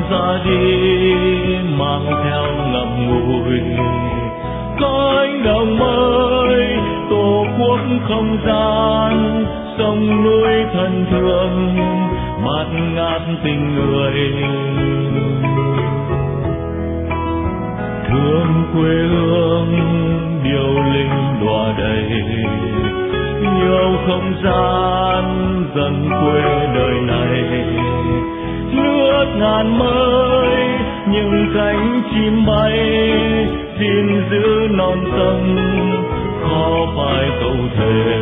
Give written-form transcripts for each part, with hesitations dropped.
ra đi mang theo ngậm ngùi cánh đồng mới tổ quốc không gian sông núi thân thương bạt ngát tình người thương quê hương điệu linh đọa đầy yêu không gian dần quê đời này nước ngàn mới những cánh chim bay xin giữ non sông khó phải câu thề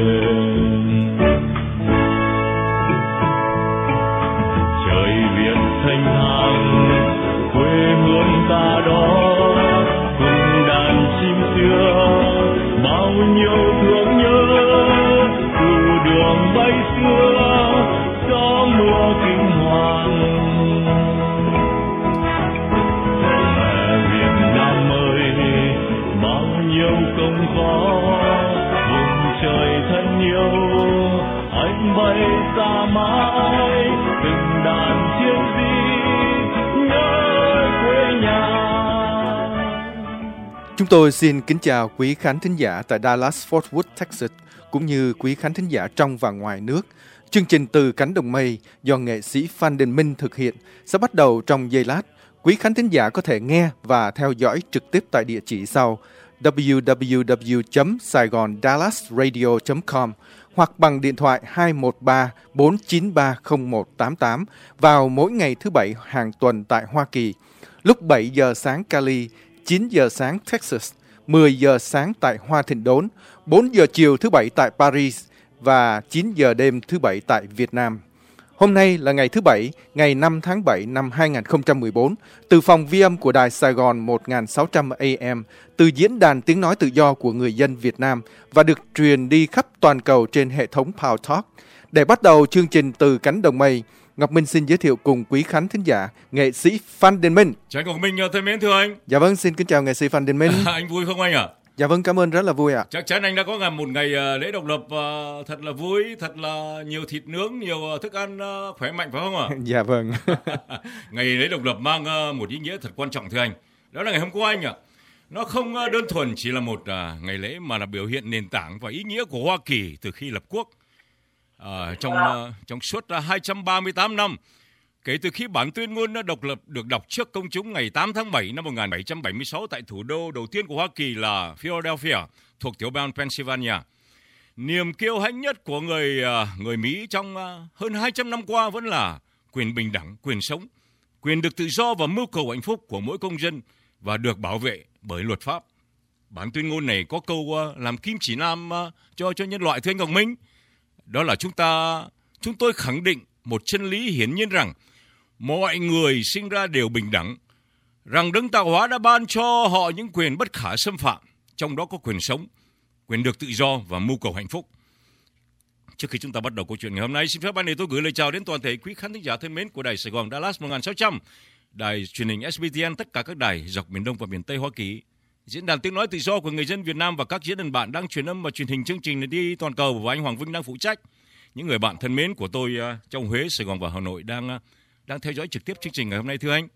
trời Việt thanh thang quê hương ta đó cùng đàn chim xưa bao nhiêu thương nhớ từ đường bay xưa gió mùa kinh hoàng mẹ Việt Nam ơi bao nhiêu công khó vùng trời thân yêu anh bay xa mãi từng đàn chiếc di nhớ quê nhà. Chúng tôi xin kính chào quý khán thính giả tại Dallas, Fort Worth, Texas, cũng như quý khán thính giả trong và ngoài nước. Chương trình Từ Cánh Đồng Mây do nghệ sĩ Phan Đình Minh thực hiện sẽ bắt đầu trong giây lát. Quý khán thính giả có thể nghe và theo dõi trực tiếp tại địa chỉ sau www.saigondallasradio.com hoặc bằng điện thoại 213-493-0188 vào mỗi ngày thứ Bảy hàng tuần tại Hoa Kỳ, lúc 7 giờ sáng Cali, 9 giờ sáng Texas, 10 giờ sáng tại Hoa Thịnh Đốn, 4 giờ chiều thứ Bảy tại Paris và 9 giờ đêm thứ Bảy tại Việt Nam. Hôm nay là ngày thứ Bảy, ngày 5 tháng 7 năm 2014, từ phòng vi âm của Đài Sài Gòn 1600 AM, từ Diễn đàn Tiếng Nói Tự Do của Người dân Việt Nam và được truyền đi khắp toàn cầu trên hệ thống Power Talk. Để bắt đầu chương trình Từ Cánh Đồng Mây, Ngọc Minh xin giới thiệu cùng quý khán thính giả nghệ sĩ Phan Đình Minh. Chào Ngọc Minh thân mến, thưa anh. Dạ vâng, xin kính chào nghệ sĩ Phan Đình Minh. Anh vui không anh ạ? Dạ vâng, cảm ơn, rất là vui ạ. Chắc chắn anh đã có một ngày lễ độc lập thật là vui, thật là nhiều thịt nướng, nhiều thức ăn khỏe mạnh phải không ạ? Dạ vâng. Ngày lễ độc lập mang một ý nghĩa thật quan trọng thưa anh. Đó là ngày hôm qua anh ạ. Nó không đơn thuần chỉ là một ngày lễ mà là biểu hiện nền tảng và ý nghĩa của Hoa Kỳ từ khi lập quốc. Trong suốt 238 năm, kể từ khi bản tuyên ngôn độc lập được đọc trước công chúng ngày 8 tháng 7 năm 1776 tại thủ đô đầu tiên của Hoa Kỳ là Philadelphia, thuộc tiểu bang Pennsylvania. Niềm kiêu hãnh nhất của người Mỹ trong hơn 200 năm qua vẫn là quyền bình đẳng, quyền sống, quyền được tự do và mưu cầu hạnh phúc của mỗi công dân và được bảo vệ bởi luật pháp. Bản tuyên ngôn này có câu làm kim chỉ nam cho nhân loại, thưa anh Ngọc Minh. Đó là chúng tôi khẳng định một chân lý hiển nhiên rằng mọi người sinh ra đều bình đẳng, rằng Đấng Tạo Hóa đã ban cho họ những quyền bất khả xâm phạm, trong đó có quyền sống, quyền được tự do và mưu cầu hạnh phúc. Trước khi chúng ta bắt đầu câu chuyện ngày hôm nay, xin phép ban này tôi gửi lời chào đến toàn thể quý khán thính giả thân mến của Đài Sài Gòn Dallas 1600, đài truyền hình SBTN, tất cả các đài dọc miền Đông và miền Tây Hoa Kỳ, Diễn đàn Tiếng Nói Tự Do của Người dân Việt Nam và các diễn đàn bạn đang truyền âm và truyền hình chương trình này đi toàn cầu và anh Hoàng Vinh đang phụ trách. Những người bạn thân mến của tôi trong Huế, Sài Gòn và Hà Nội đang theo dõi trực tiếp chương trình ngày hôm nay, thưa anh.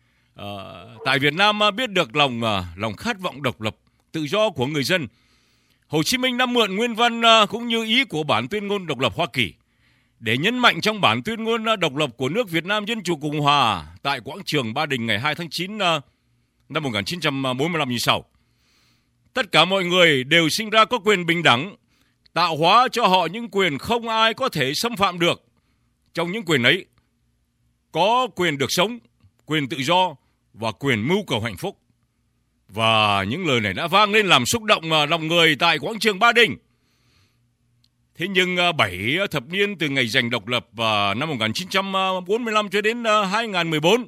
Tại Việt Nam biết được lòng khát vọng độc lập, tự do của người dân, Hồ Chí Minh đã mượn nguyên văn cũng như ý của bản tuyên ngôn độc lập Hoa Kỳ để nhấn mạnh trong bản tuyên ngôn độc lập của nước Việt Nam Dân Chủ Cộng Hòa tại quảng trường Ba Đình ngày 2 tháng 9 năm 1945 như sau. Tất cả mọi người đều sinh ra có quyền bình đẳng, tạo hóa cho họ những quyền không ai có thể xâm phạm được. Trong những quyền ấy có quyền được sống, quyền tự do và quyền mưu cầu hạnh phúc. Và những lời này đã vang lên làm xúc động lòng người tại quảng trường Ba Đình. Thế nhưng 7 thập niên từ ngày giành độc lập năm 1945 cho đến 2014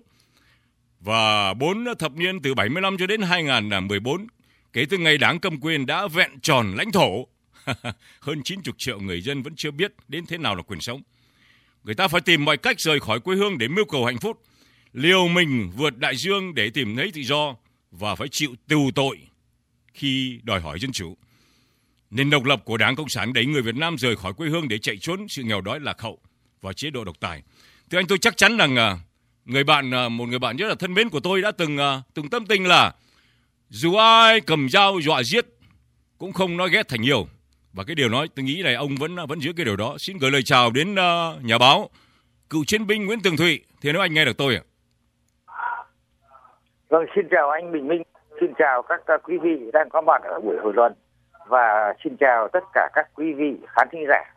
và 4 thập niên từ 75 cho đến 2014, kể từ ngày đảng cầm quyền đã vẹn tròn lãnh thổ, hơn 90 triệu người dân vẫn chưa biết đến thế nào là quyền sống. Người ta phải tìm mọi cách rời khỏi quê hương để mưu cầu hạnh phúc, liều mình vượt đại dương để tìm thấy tự do và phải chịu tù tội khi đòi hỏi dân chủ. Nền độc lập của Đảng Cộng sản đẩy người Việt Nam rời khỏi quê hương để chạy trốn sự nghèo đói lạc hậu và chế độ độc tài. Thưa anh, tôi chắc chắn rằng một người bạn rất là thân mến của tôi đã từng tâm tình là dù ai cầm dao dọa giết cũng không nói ghét thành yêu. Và cái điều nói tôi nghĩ này ông vẫn giữ cái điều đó. Xin gửi lời chào đến nhà báo cựu chiến binh Nguyễn Tường Thụy. Thì nếu anh nghe được tôi ạ. Vâng, xin chào anh Bình Minh, xin chào các quý vị đang có mặt ở buổi hội luận và xin chào tất cả các quý vị khán thính giả.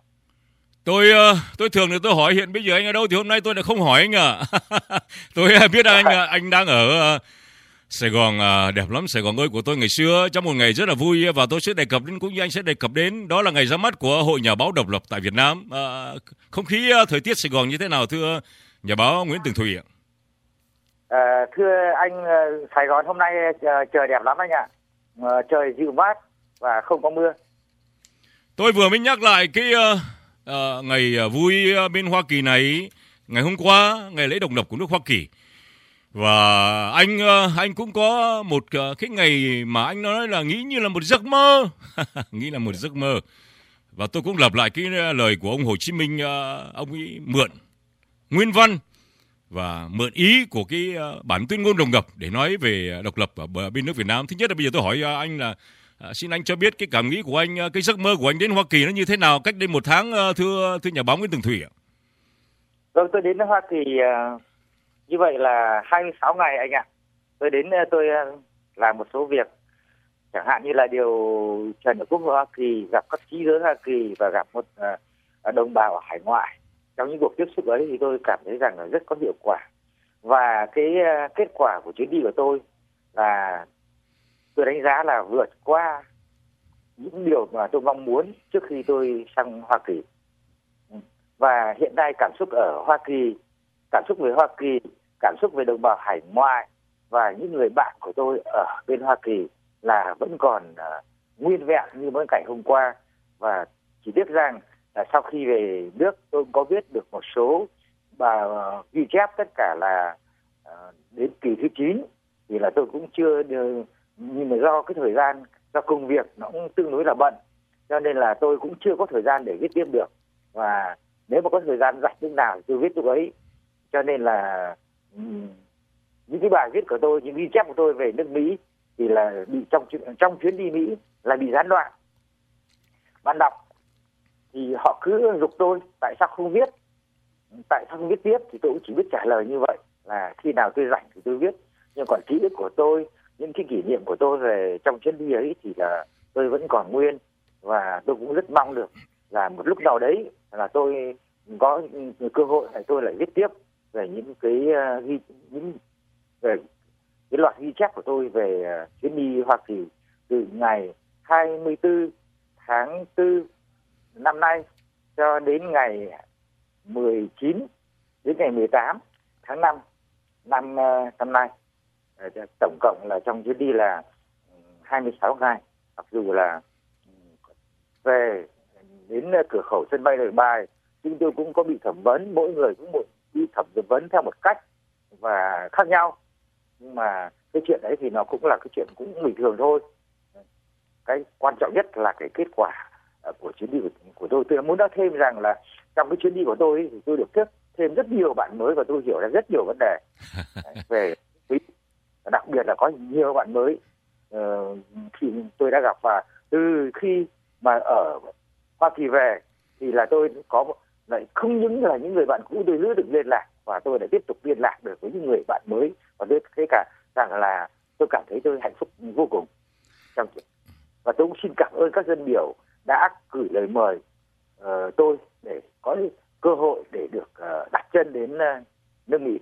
Tôi thường thì tôi hỏi hiện bây giờ anh ở đâu thì hôm nay tôi lại không hỏi anh ạ. Tôi biết anh đang ở Sài Gòn, đẹp lắm Sài Gòn ơi của tôi ngày xưa, trong một ngày rất là vui và tôi sẽ đề cập đến cũng như anh sẽ đề cập đến, đó là ngày ra mắt của Hội Nhà báo độc lập tại Việt Nam. Không khí thời tiết Sài Gòn như thế nào thưa nhà báo Nguyễn Tường Thụy ạ? Thưa anh, Sài Gòn hôm nay trời đẹp lắm anh ạ. Trời dịu mát và không có mưa. Tôi vừa mới nhắc lại cái ngày vui bên Hoa Kỳ này, ngày hôm qua, ngày lễ độc lập của nước Hoa Kỳ. Và anh cũng có một cái ngày mà anh nói là nghĩ như là một giấc mơ. Nghĩ là một giấc mơ. Và tôi cũng lặp lại cái lời của ông Hồ Chí Minh, ông ấy mượn nguyên văn và mượn ý của cái bản tuyên ngôn độc lập để nói về độc lập ở bên nước Việt Nam. Thứ nhất là bây giờ tôi hỏi anh là xin anh cho biết cái cảm nghĩ của anh, cái giấc mơ của anh đến Hoa Kỳ nó như thế nào cách đây một tháng, thưa nhà báo Nguyễn Tường Thụy ạ? Vâng, tôi đến Hoa Kỳ như vậy là 26 ngày anh ạ. Tôi đến tôi làm một số việc, chẳng hạn như là điều trần ở Quốc hội Hoa Kỳ, gặp các trí giới Hoa Kỳ và gặp một đồng bào ở hải ngoại. Trong những cuộc tiếp xúc ấy thì tôi cảm thấy rằng là rất có hiệu quả. Và cái kết quả của chuyến đi của tôi là tôi đánh giá là vượt qua những điều mà tôi mong muốn trước khi tôi sang Hoa Kỳ. Và hiện nay cảm xúc ở Hoa Kỳ, cảm xúc về Hoa Kỳ, cảm xúc về đồng bào hải ngoại và những người bạn của tôi ở bên Hoa Kỳ là vẫn còn nguyên vẹn như mới cảnh hôm qua. Và chỉ biết rằng là sau khi về nước tôi cũng có viết được một số và ghi chép tất cả là đến kỳ thứ 9 thì là tôi cũng chưa được, nhưng mà do cái thời gian, do công việc nó cũng tương đối là bận cho nên là tôi cũng chưa có thời gian để viết tiếp được. Và nếu mà có thời gian rảnh lúc nào thì tôi viết lúc ấy. Cho nên là những cái bài viết của tôi, những ghi chép của tôi về nước Mỹ thì là bị trong chuyến đi Mỹ là bị gián đoạn. Bạn đọc thì họ cứ giục tôi tại sao không viết tiếp thì tôi cũng chỉ biết trả lời như vậy là khi nào tôi rảnh thì tôi viết. Nhưng còn ký ức của tôi, những cái kỷ niệm của tôi về trong chuyến đi ấy thì là tôi vẫn còn nguyên. Và tôi cũng rất mong được là một lúc nào đấy là tôi có cơ hội để tôi lại viết tiếp về những cái về cái loạt ghi chép của tôi về chuyến đi Hoa Kỳ từ ngày 24 tháng 4 năm nay cho đến ngày 19 đến ngày 18 tháng 5 năm nay. Tổng cộng là trong chuyến đi là 26 ngày. Mặc dù là về đến cửa khẩu sân bay Nội Bài, chúng tôi cũng có bị thẩm vấn, mỗi người cũng bị thẩm vấn theo một cách và khác nhau. Nhưng mà cái chuyện đấy thì nó cũng là cái chuyện cũng bình thường thôi. Cái quan trọng nhất là cái kết quả của chuyến đi của tôi. Tôi muốn nói thêm rằng là trong cái chuyến đi của tôi thì tôi được tiếp thêm rất nhiều bạn mới và tôi hiểu ra rất nhiều vấn đề về đặc biệt là có nhiều bạn mới khi tôi đã gặp. Và từ khi mà ở Hoa Kỳ về thì là tôi có lại không những là những người bạn cũ tôi giữ được liên lạc và tôi đã tiếp tục liên lạc được với những người bạn mới. Và tôi thấy cả rằng là tôi cảm thấy tôi hạnh phúc vô cùng trong chuyện. Và tôi cũng xin cảm ơn các dân biểu đã gửi lời mời tôi để có cơ hội để được đặt chân đến nước Mỹ.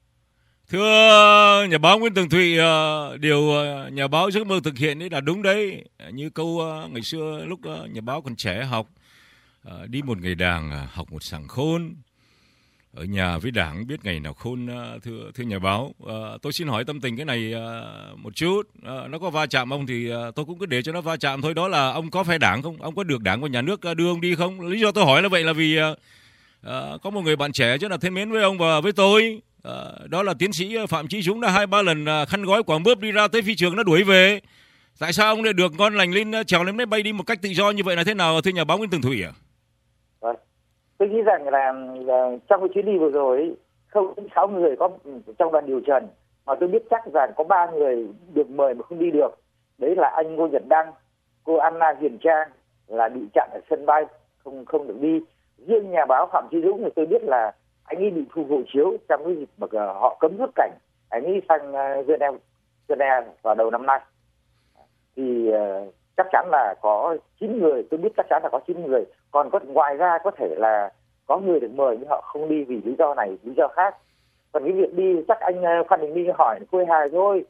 Thưa nhà báo Nguyễn Tường Thụy, điều nhà báo giấc mơ thực hiện ấy là đúng đấy. Như câu ngày xưa lúc nhà báo còn trẻ học, đi một ngày đàng học một sảng khôn, ở nhà với đảng biết ngày nào khôn. Thưa nhà báo, tôi xin hỏi tâm tình cái này một chút. Nó có va chạm ông thì tôi cũng cứ để cho nó va chạm thôi. Đó là ông có phe đảng không? Ông có được đảng và nhà nước đưa ông đi không? Lý do tôi hỏi là vậy là vì có một người bạn trẻ rất là thân mến với ông và với tôi. Đó là tiến sĩ Phạm Chí Dũng đã 2-3 lần khăn gói quả mướp đi ra tới phi trường nó đuổi về. Tại sao ông lại được ngon lành lên trèo lên máy bay đi một cách tự do như vậy là thế nào thưa nhà báo Nguyễn Tường Thụy ạ? Tôi nghĩ rằng là trong cái chuyến đi vừa rồi ấy, không đến 6 người có trong đoàn điều trần, mà tôi biết chắc rằng có 3 người được mời mà không đi được. Đấy là anh Ngô Nhật Đăng, cô Anna Huyền Trang là bị chặn ở sân bay, không được đi. Riêng nhà báo Phạm Chí Dũng thì tôi biết là anh ấy bị thu hộ chiếu trong cái dịp mà họ cấm xuất cảnh, anh ấy sang Geneva vào đầu năm nay. Thì chắc chắn là có 9 người, tôi biết chắc chắn là có 9 người. Còn ngoài ra có thể là có người được mời nhưng họ không đi vì lý do này, lý do khác. Còn cái việc đi chắc anh Phan Đình Minh hỏi khôi hài thôi.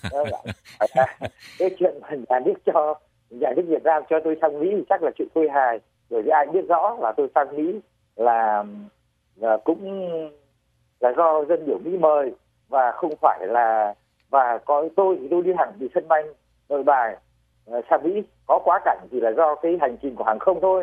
Cái chuyện mà nhà nước Việt Nam cho tôi sang Mỹ thì chắc là chuyện khôi hài. Bởi vì ai biết rõ là tôi sang Mỹ là cũng là do dân biểu Mỹ mời, và không phải là, và có tôi thì tôi đi thẳng từ sân bay Nội Bài sang Mỹ. Có quá cảnh thì là do cái hành trình của hàng không thôi,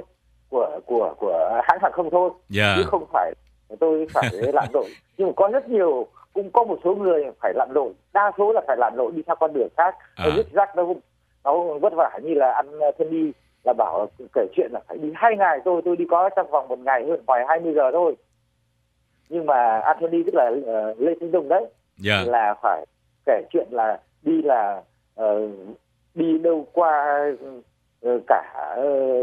của hãng hàng không thôi, chứ không phải tôi phải lặn lội. Nhưng mà có rất nhiều, cũng có một số người phải lặn lội, đa số là phải lặn lội đi theo con đường khác. Rất rắc nó vất vả, như là anh Anthony là bảo kể chuyện là phải đi 2 ngày, tôi đi có trong vòng 1 ngày hơn ngoài 20 giờ thôi. Nhưng mà Anthony tức là Lê Thanh Đông đấy, là phải kể chuyện là đi là đi đâu qua cả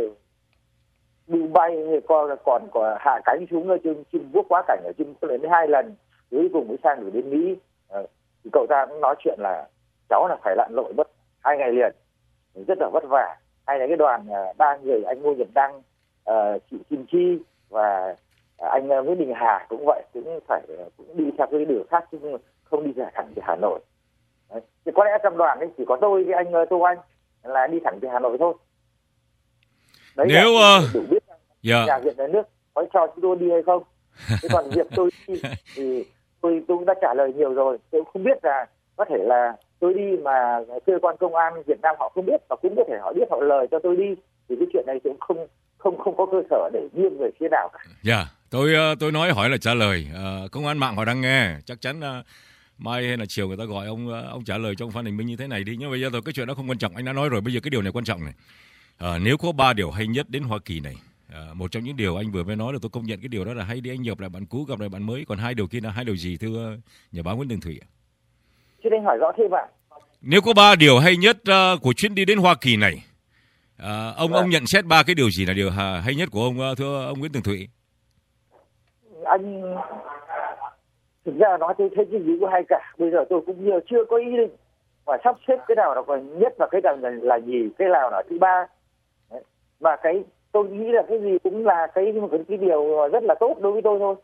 Dubai, còn hạ cánh xuống ở Trung Quốc, quá cảnh ở Trung Quốc đến 2 lần, cuối cùng mới sang được đến Mỹ. Thì cậu ta cũng nói chuyện là cháu là phải lặn lội mất 2 ngày liền, rất là vất vả. Hay là cái đoàn 3 người, anh Ngô Nhật Đăng, chị Kim Chi và anh Nguyễn Đình Hà cũng vậy, cũng đi theo cái đường khác chứ không đi thẳng từ Hà Nội. Đấy. Thì có lẽ trong đoàn ấy chỉ có tôi với anh Tô Anh là đi thẳng từ Hà Nội thôi. Đấy, nếu đủ biết nhà Việt nhà nước có cho chúng tôi đi hay không. Thế còn việc tôi đi thì tôi cũng đã trả lời nhiều rồi. Tôi không biết là có thể là tôi đi mà cơ quan công an Việt Nam họ không biết, và cũng có thể họ biết, họ lời cho tôi đi, thì cái chuyện này cũng không có cơ sở để nghiêng về phía nào cả. Tôi nói hỏi là trả lời. Công an mạng họ đang nghe, chắc chắn mai hay là chiều người ta gọi ông trả lời cho ông Phan Đình Minh như thế này đi. Nhưng bây giờ rồi cái chuyện đó không quan trọng, anh đã nói rồi. Bây giờ cái điều này quan trọng này. Nếu có 3 điều hay nhất đến Hoa Kỳ này, một trong những điều anh vừa mới nói là tôi công nhận cái điều đó là hay đi, anh gặp lại bạn cũ, gặp lại bạn mới. Còn 2 điều kia là 2 điều gì thưa nhà báo Nguyễn Tường Thủy? Xin anh hỏi rõ thêm ạ. Nếu có 3 điều hay nhất của chuyến đi đến Hoa Kỳ này, ông nhận xét 3 cái điều gì là điều hay nhất của ông, thưa ông Nguyễn Tường Thủy? Anh thực ra nói tôi thấy cái gì cũng hay cả. Bây giờ tôi cũng chưa có ý định và sắp xếp cái nào là còn nhất và cái nào là gì, cái nào là thứ 3. Đấy. Và cái tôi nghĩ là cái gì cũng là cái điều rất là tốt đối với tôi thôi.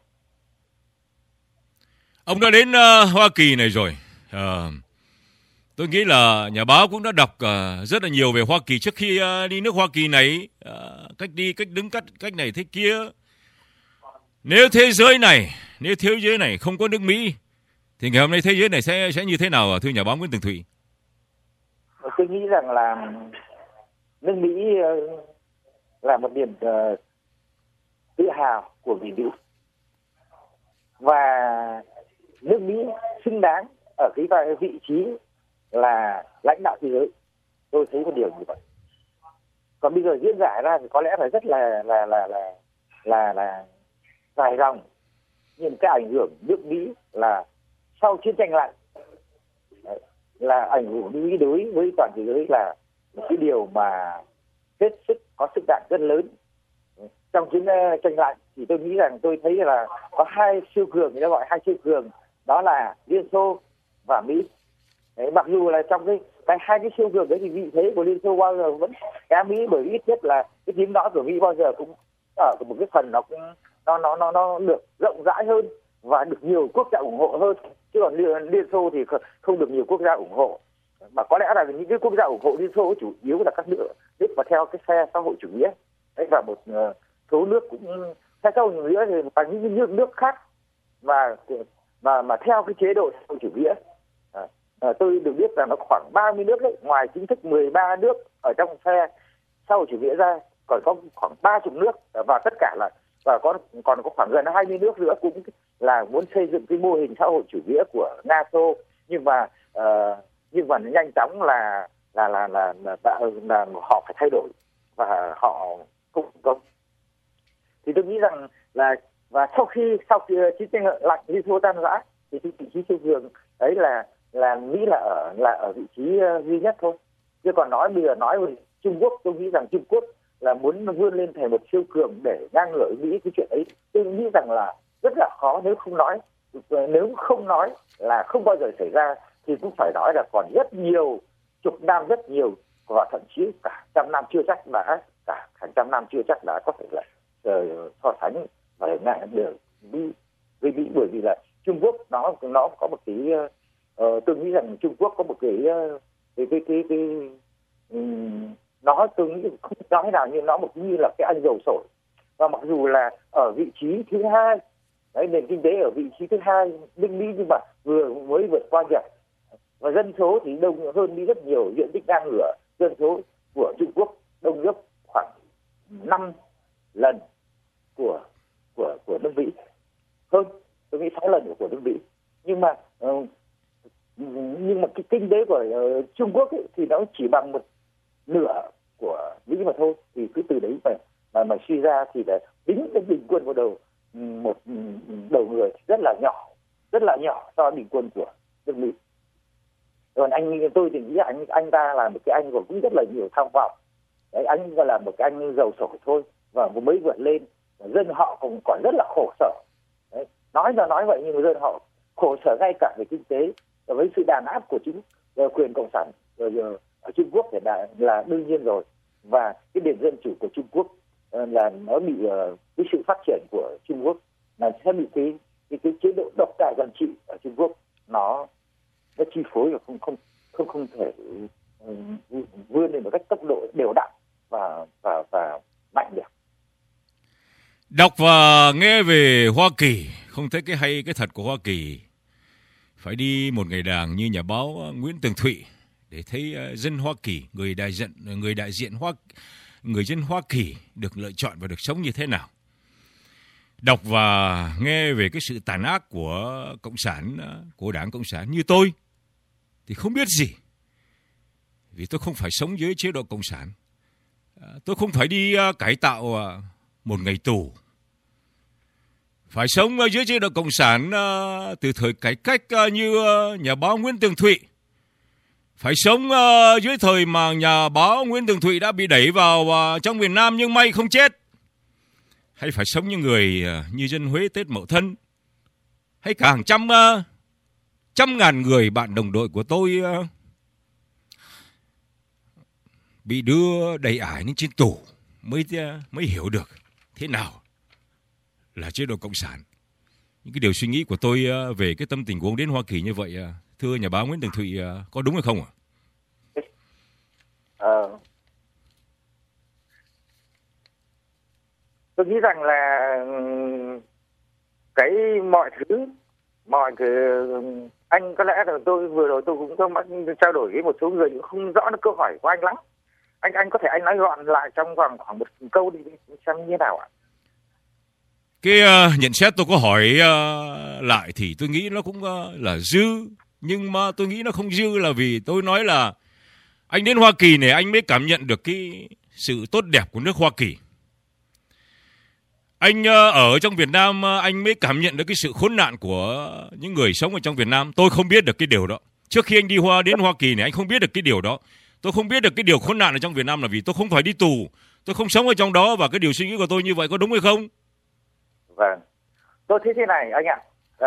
Ông đã đến Hoa Kỳ này rồi. Tôi nghĩ là nhà báo cũng đã đọc rất là nhiều về Hoa Kỳ trước khi đi nước Hoa Kỳ này, cách đi, cách đứng, cách này thế kia. Nếu thế giới này không có nước Mỹ thì ngày hôm nay thế giới này sẽ như thế nào, thưa nhà báo Nguyễn Tường Thủy? Tôi nghĩ rằng là nước Mỹ là một niềm tự hào của người Mỹ, và nước Mỹ xứng đáng ở cái vị trí là lãnh đạo thế giới. Tôi thấy một điều như vậy. Còn bây giờ diễn giải ra thì có lẽ là rất là dài dòng, nhưng cái ảnh hưởng nước Mỹ là sau chiến tranh lạnh là ảnh hưởng Mỹ đối với toàn thế giới là một cái điều mà hết sức có sức đạn rất lớn. Trong chiến tranh lạnh thì tôi nghĩ rằng tôi thấy là có 2 siêu cường, người ta gọi 2 siêu cường, đó là Liên Xô và Mỹ. Đấy, mặc dù là trong cái 2 cái siêu cường đấy thì vị thế của Liên Xô bao giờ vẫn kém Mỹ, bởi vì ít nhất là cái tiếng nói của Mỹ bao giờ cũng ở một cái phần nó được rộng rãi hơn và được nhiều quốc gia ủng hộ hơn, chứ còn Liên Xô thì không được nhiều quốc gia ủng hộ. Mà có lẽ là những cái quốc gia ủng hộ Liên Xô chủ yếu là các nước mà theo cái phe xã hội chủ nghĩa. Đấy, và một số nước cũng theo xã hội chủ nghĩa, và những nước khác mà theo cái chế độ xã hội chủ nghĩa. Tôi được biết là nó khoảng 30 nước đấy, ngoài chính thức 13 nước ở trong phe xã hội chủ nghĩa ra, còn có khoảng 30 nước, và tất cả là và còn có khoảng gần 20 nước nữa cũng là muốn xây dựng cái mô hình xã hội chủ nghĩa của NATO, nhưng mà nhanh chóng là họ phải thay đổi và họ không công. Thì tôi nghĩ rằng là Và sau khi chiến tranh lạnh Liên Xô tan rã thì cái vị trí siêu cường ấy là Mỹ là ở vị trí duy nhất thôi. Chứ còn bây giờ nói về Trung Quốc, tôi nghĩ rằng Trung Quốc là muốn vươn lên thành một siêu cường để ngang ngửa Mỹ. Cái chuyện ấy tôi nghĩ rằng là rất là khó, nếu không nói là không bao giờ xảy ra, thì cũng phải nói là còn rất nhiều, chục năm rất nhiều, và thậm chí cả trăm năm chưa chắc đã có thể là so sánh và ngại được với Mỹ, bởi vì là Trung Quốc nó có một cái tôi nghĩ rằng Trung Quốc có một cái nó tôi nghĩ không nói nào, nhưng nó như là cái anh dầu sổi. Và mặc dù là ở vị trí thứ hai, nền kinh tế ở vị trí thứ hai bên Mỹ, nhưng mà vừa mới vượt qua Nhật, và dân số thì đông hơn Mỹ rất nhiều, diện tích ngang ngửa dân số của Trung Quốc đông gấp khoảng 5 lần của nước Mỹ, hơn tôi nghĩ 6 lần của nước Mỹ. Nhưng mà cái kinh tế của Trung Quốc ấy, thì nó chỉ bằng một nửa của Mỹ mà thôi. Thì cứ từ đấy mà suy ra thì là tính cái bình quân của một đầu người rất là nhỏ so với bình quân của nước Mỹ. Còn tôi thì nghĩ anh ta là một cái anh cũng rất là nhiều tham vọng. Đấy, anh là một cái anh giàu sổi thôi, và mới vượt lên, dân họ cũng còn rất là khổ sở. Đấy, nói vậy nhưng mà dân họ khổ sở ngay cả về kinh tế, với sự đàn áp của quyền cộng sản ở Trung Quốc thì là đương nhiên rồi. Và cái nền dân chủ của Trung Quốc là nó bị cái sự phát triển của Trung Quốc là sẽ bị cái chế độ độc tài quản trị ở Trung Quốc nó chi phối, và không thể vươn lên một cách tốc độ đều đặn và mạnh được. Đọc và nghe về Hoa Kỳ, không thấy cái hay cái thật của Hoa Kỳ. Phải đi một ngày đàng như nhà báo Nguyễn Tường Thụy để thấy dân Hoa Kỳ, người dân Hoa Kỳ được lựa chọn và được sống như thế nào. Đọc và nghe về cái sự tàn ác của Cộng sản, của Đảng Cộng sản như tôi thì không biết gì. Vì tôi không phải sống dưới chế độ Cộng sản. Tôi không phải đi cải tạo một ngày tù. Phải sống dưới chế độ Cộng sản từ thời cải cách như nhà báo Nguyễn Tường Thụy. Phải sống dưới thời mà nhà báo Nguyễn Tường Thụy đã bị đẩy vào trong miền Nam nhưng may không chết. Hay phải sống như người như dân Huế Tết Mậu Thân. Hay cả hàng trăm ngàn người bạn đồng đội của tôi bị đưa đầy ải lên trên tù mới hiểu được thế nào là chế độ Cộng sản. Những cái điều suy nghĩ của tôi về cái tâm tình của ông đến Hoa Kỳ như vậy, thưa nhà báo Nguyễn Tường Thụy, có đúng hay không ạ? Tôi nghĩ rằng là cái mọi thứ anh có lẽ là vừa rồi tôi cũng có trao đổi với một số người cũng không rõ được câu hỏi của anh lắm. Anh có thể anh nói gọn lại trong vòng khoảng một câu đi xem như thế nào ạ? Cái nhận xét tôi có hỏi lại thì tôi nghĩ nó cũng là dư, nhưng mà tôi nghĩ nó không dư là vì tôi nói là anh đến Hoa Kỳ này anh mới cảm nhận được cái sự tốt đẹp của nước Hoa Kỳ. Anh ở trong Việt Nam anh mới cảm nhận được cái sự khốn nạn của những người sống ở trong Việt Nam. Tôi không biết được cái điều đó. Trước khi anh đến Hoa Kỳ này anh không biết được cái điều đó. Tôi không biết được cái điều khốn nạn ở trong Việt Nam là vì tôi không phải đi tù. Tôi không sống ở trong đó, và cái điều suy nghĩ của tôi như vậy có đúng hay không? Vâng. Tôi thấy thế này anh ạ.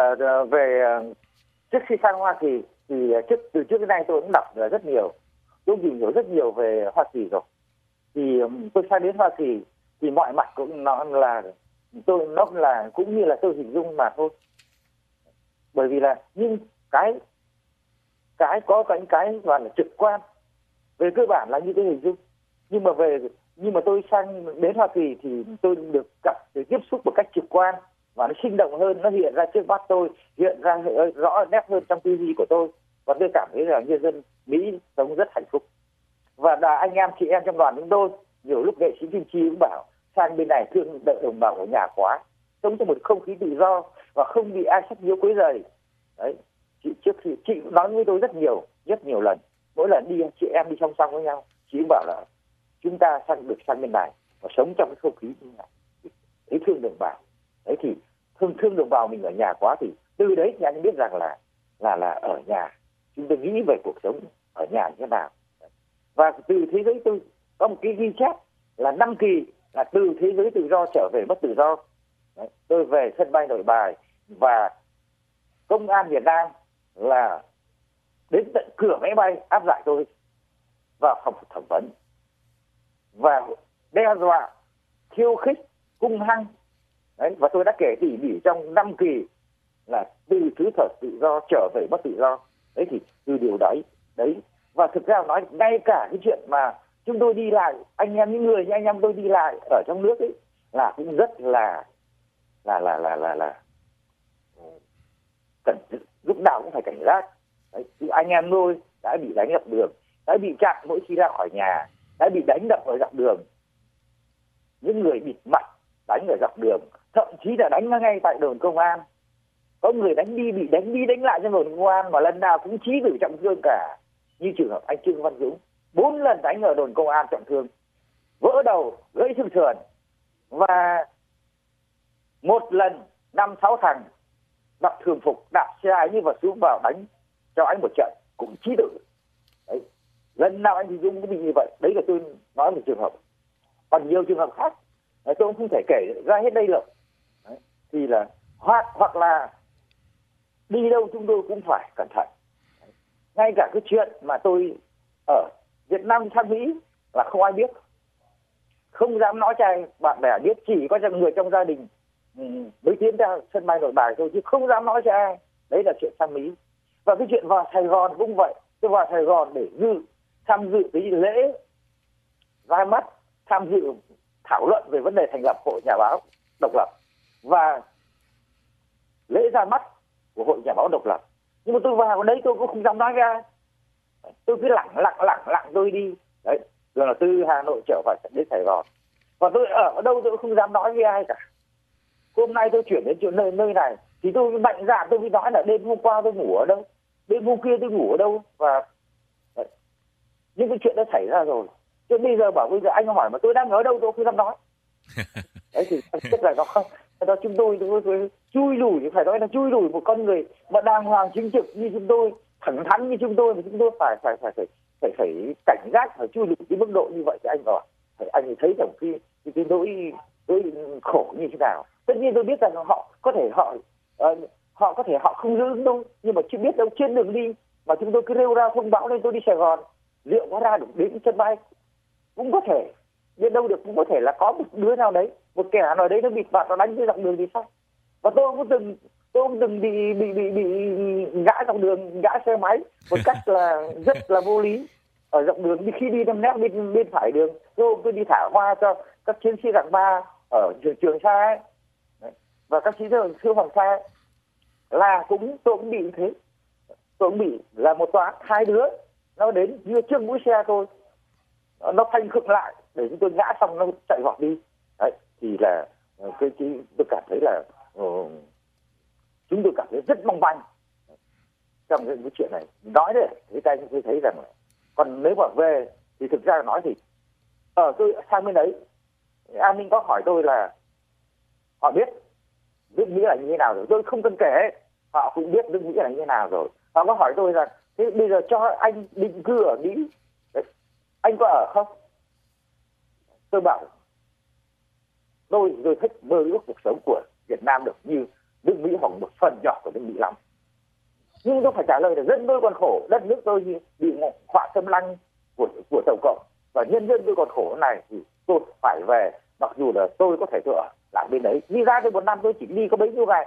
Trước khi sang Hoa Kỳ thì từ trước đến nay tôi cũng đọc rất nhiều. Tôi tìm hiểu rất nhiều về Hoa Kỳ rồi. Thì tôi sang đến Hoa Kỳ thì mọi mặt cũng nó là cũng như là tôi hình dung mà thôi. Bởi vì là nhưng cái có cái gọi là trực quan, về cơ bản là như tôi hình dung. Nhưng mà tôi sang đến Hoa Kỳ thì tôi được tiếp xúc một cách trực quan và nó sinh động hơn, nó hiện ra trước mắt tôi, hiện ra rõ nét hơn trong tư duy của tôi, và tôi cảm thấy là nhân dân Mỹ sống rất hạnh phúc. Và anh em chị em trong đoàn chúng tôi nhiều lúc nghệ sĩ Kim Chi cũng bảo sang bên này thương đợi đồng bào ở nhà quá, sống trong một không khí tự do và không bị ai sách nhiễu quấy rầy. Đấy, chị nói với tôi rất nhiều lần, mỗi lần chị em đi song song với nhau, chị cũng bảo là chúng ta sang bên này và sống trong cái không khí như này, thấy thương đồng bào. Đấy thì thương đồng bào mình ở nhà quá, thì từ đấy thì anh biết rằng là ở nhà chúng tôi nghĩ về cuộc sống ở nhà như thế nào. Và từ thế giới tôi có một cái ghi chép là 5 kỳ là từ thế giới tự do trở về mất tự do. Đấy, tôi về sân bay Nội Bài và công an Việt Nam là đến tận cửa máy bay áp giải tôi vào phòng thẩm vấn và đe dọa, khiêu khích, hung hăng. Đấy, và tôi đã kể tỉ mỉ trong 5 kỳ là từ thứ thật tự do trở về mất tự do. Đấy thì từ điều đấy và thực ra nói ngay cả cái chuyện mà chúng tôi đi lại, anh em những người như anh em tôi đi lại ở trong nước ấy là cũng rất là lúc nào cũng phải cảnh giác. Đấy, anh em tôi đã bị đánh dọc đường, đã bị chặn mỗi khi ra khỏi nhà, đã bị đánh đập ở dọc đường, những người bịt mặt đánh ở dọc đường, thậm chí là đánh ngay tại đồn công an. Có người bị đánh lại trong đồn công an mà lần nào cũng chí tử trọng thương cả, như trường hợp anh Trương Văn Dũng 4 lần đánh ở đồn công an trọng thương, vỡ đầu, gãy xương sườn, và một lần 5-6 thằng mặc thường phục đạp xe anh và xuống vào đánh cho anh một trận cũng chí tử. Đấy, lần nào anh Dũng cũng bị như vậy. Đấy là tôi nói một trường hợp, còn nhiều trường hợp khác tôi cũng không thể kể ra hết đây được. Đấy, thì là hoặc là đi đâu chúng tôi cũng phải cẩn thận. Đấy, ngay cả cái chuyện mà tôi ở Việt Nam sang Mỹ là không ai biết, không dám nói cho bạn bè biết, chỉ có cho người trong gia đình mới tiến ra sân bay Nội Bài thôi, chứ không dám nói cho ai. Đấy là chuyện sang Mỹ. Và cái chuyện vào Sài Gòn cũng vậy. Tôi vào Sài Gòn để tham dự cái lễ ra mắt, tham dự thảo luận về vấn đề thành lập Hội Nhà báo độc lập và lễ ra mắt của Hội Nhà báo độc lập. Nhưng mà tôi vào đấy tôi cũng không dám nói ra, tôi cứ lặng tôi đi. Đấy, rồi là từ Hà Nội trở vào đến Sài Gòn, và tôi ở đâu tôi cũng không dám nói với ai cả. Hôm nay tôi chuyển đến chỗ nơi này thì tôi mạnh dạn tôi mới nói là đêm hôm qua tôi ngủ ở đâu, đêm hôm kia tôi ngủ ở đâu. Và đấy, những cái chuyện đã xảy ra rồi, chứ bây giờ anh hỏi mà tôi đang ở đâu tôi không dám nói. Đấy thì tức là nó chúng tôi chui lùi, phải nói là chui lùi một con người mà đàng hoàng chính trực như chúng tôi, thẳng thắn như chúng tôi, thì chúng tôi phải cảnh giác, phải chui lùi cái mức độ như vậy. Thì anh hỏi anh thấy rằng cái nỗi khổ như thế nào. Tất nhiên tôi biết rằng họ có thể họ không giữ ứng đâu, nhưng mà chưa biết đâu trên đường đi mà chúng tôi cứ rêu ra thông báo lên tôi đi Sài Gòn, liệu có ra được đến sân bay? Cũng có thể biết đâu được, cũng có thể là có một đứa nào đấy, một kẻ nào đấy nó bịt mặt nó đánh trên dọc đường thì sao? Và tôi cũng từng bị ngã dọc đường, ngã xe máy một cách là rất là vô lý ở dọc đường. Khi đi năm nét bên phải đường, tôi đi thả hoa cho các chiến sĩ Rạng Ba ở Trường Sa ấy. Đấy. Và các chiến sĩ Sư Hoàng Sa là tôi cũng bị như thế. Tôi cũng bị là một toán 2 đứa nó đến đưa trước mũi xe tôi, nó phanh khựng lại để chúng tôi ngã xong nó chạy vọt đi. Đấy thì là tôi cảm thấy là chúng tôi cảm thấy rất mong manh trong cái chuyện này. Nói đấy thì tôi thấy rằng là, còn nếu mà về thì thực ra nói thì tôi sang bên đấy, an ninh có hỏi tôi là họ biết nước Mỹ là như thế nào rồi, tôi không cần kể, họ cũng biết nước Mỹ là như thế nào rồi. Họ có hỏi tôi là thế bây giờ cho anh định cư ở Mỹ, đấy, anh có ở không? Tôi bảo tôi thích mơ ước cuộc sống của Việt Nam được như nước Mỹ hoặc một phần nhỏ của nước Mỹ lắm. Nhưng tôi phải trả lời là dân tôi còn khổ, đất nước tôi bị họa xâm lăng của Tổng cộng, và nhân dân tôi còn khổ này thì tôi phải về, mặc dù là tôi có thể tôi ở lại bên đấy. Đi ra tôi một năm tôi chỉ đi có bấy nhiêu ngày,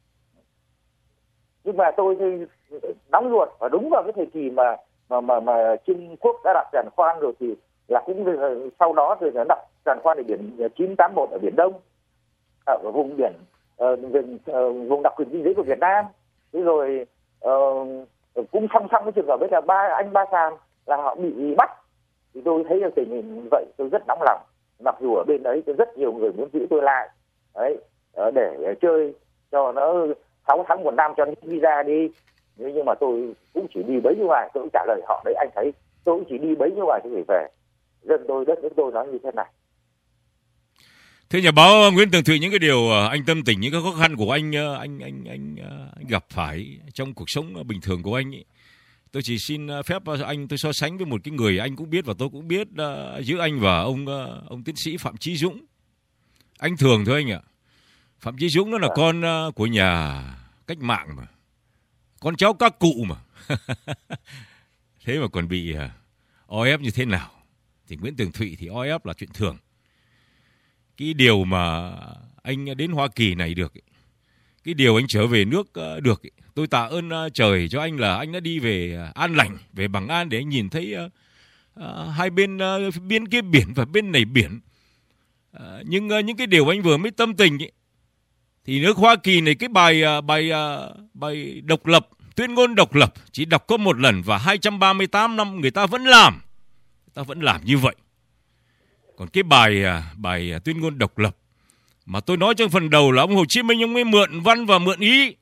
nhưng mà tôi thì nóng ruột. Và đúng vào cái thời kỳ mà Trung Quốc đã đặt giàn khoan rồi thì là cũng sau đó rồi nó đặt giàn khoan ở biển 981 ở Biển Đông, ở vùng biển vùng đặc quyền kinh tế của Việt Nam. Thế rồi cũng song song cái trường hợp với là ba Sàn là họ bị bắt, thì tôi thấy là tình hình như vậy tôi rất nóng lòng. Mặc dù ở bên đấy có rất nhiều người muốn giữ tôi lại đấy, để chơi cho nó 6 tháng 1 năm cho nó visa đi, nhưng mà tôi cũng chỉ đi bấy nhiêu ngày. Tôi cũng trả lời họ đấy, anh thấy tôi cũng chỉ đi bấy nhiêu ngày tôi phải về. Dân tôi, đất nước tôi nói như thế này. Thưa nhà báo Nguyễn Tường Thụy, những cái điều anh tâm tình, những cái khó khăn của anh gặp phải trong cuộc sống bình thường của anh ấy, tôi chỉ xin phép anh tôi so sánh với một cái người anh cũng biết và tôi cũng biết, giữa anh và ông tiến sĩ Phạm Chí Dũng. Anh thường thôi anh ạ. Phạm Chí Dũng nó là con của nhà cách mạng mà, con cháu các cụ mà. Thế mà còn bị o ép như thế nào thì Nguyễn Tường Thụy thì o ép là chuyện thường. Cái điều mà anh đến Hoa Kỳ này được, cái điều anh trở về nước được, tôi tạ ơn trời cho anh là anh đã đi về an lành, về bằng an để anh nhìn thấy hai bên bên kia biển và bên này biển. Nhưng những cái điều anh vừa mới tâm tình ấy, thì nước Hoa Kỳ này cái bài độc lập, tuyên ngôn độc lập chỉ đọc có một lần và 238 năm người ta vẫn làm như vậy. Còn cái bài tuyên ngôn độc lập mà tôi nói trong phần đầu là ông Hồ Chí Minh ông ấy mượn văn và mượn ý.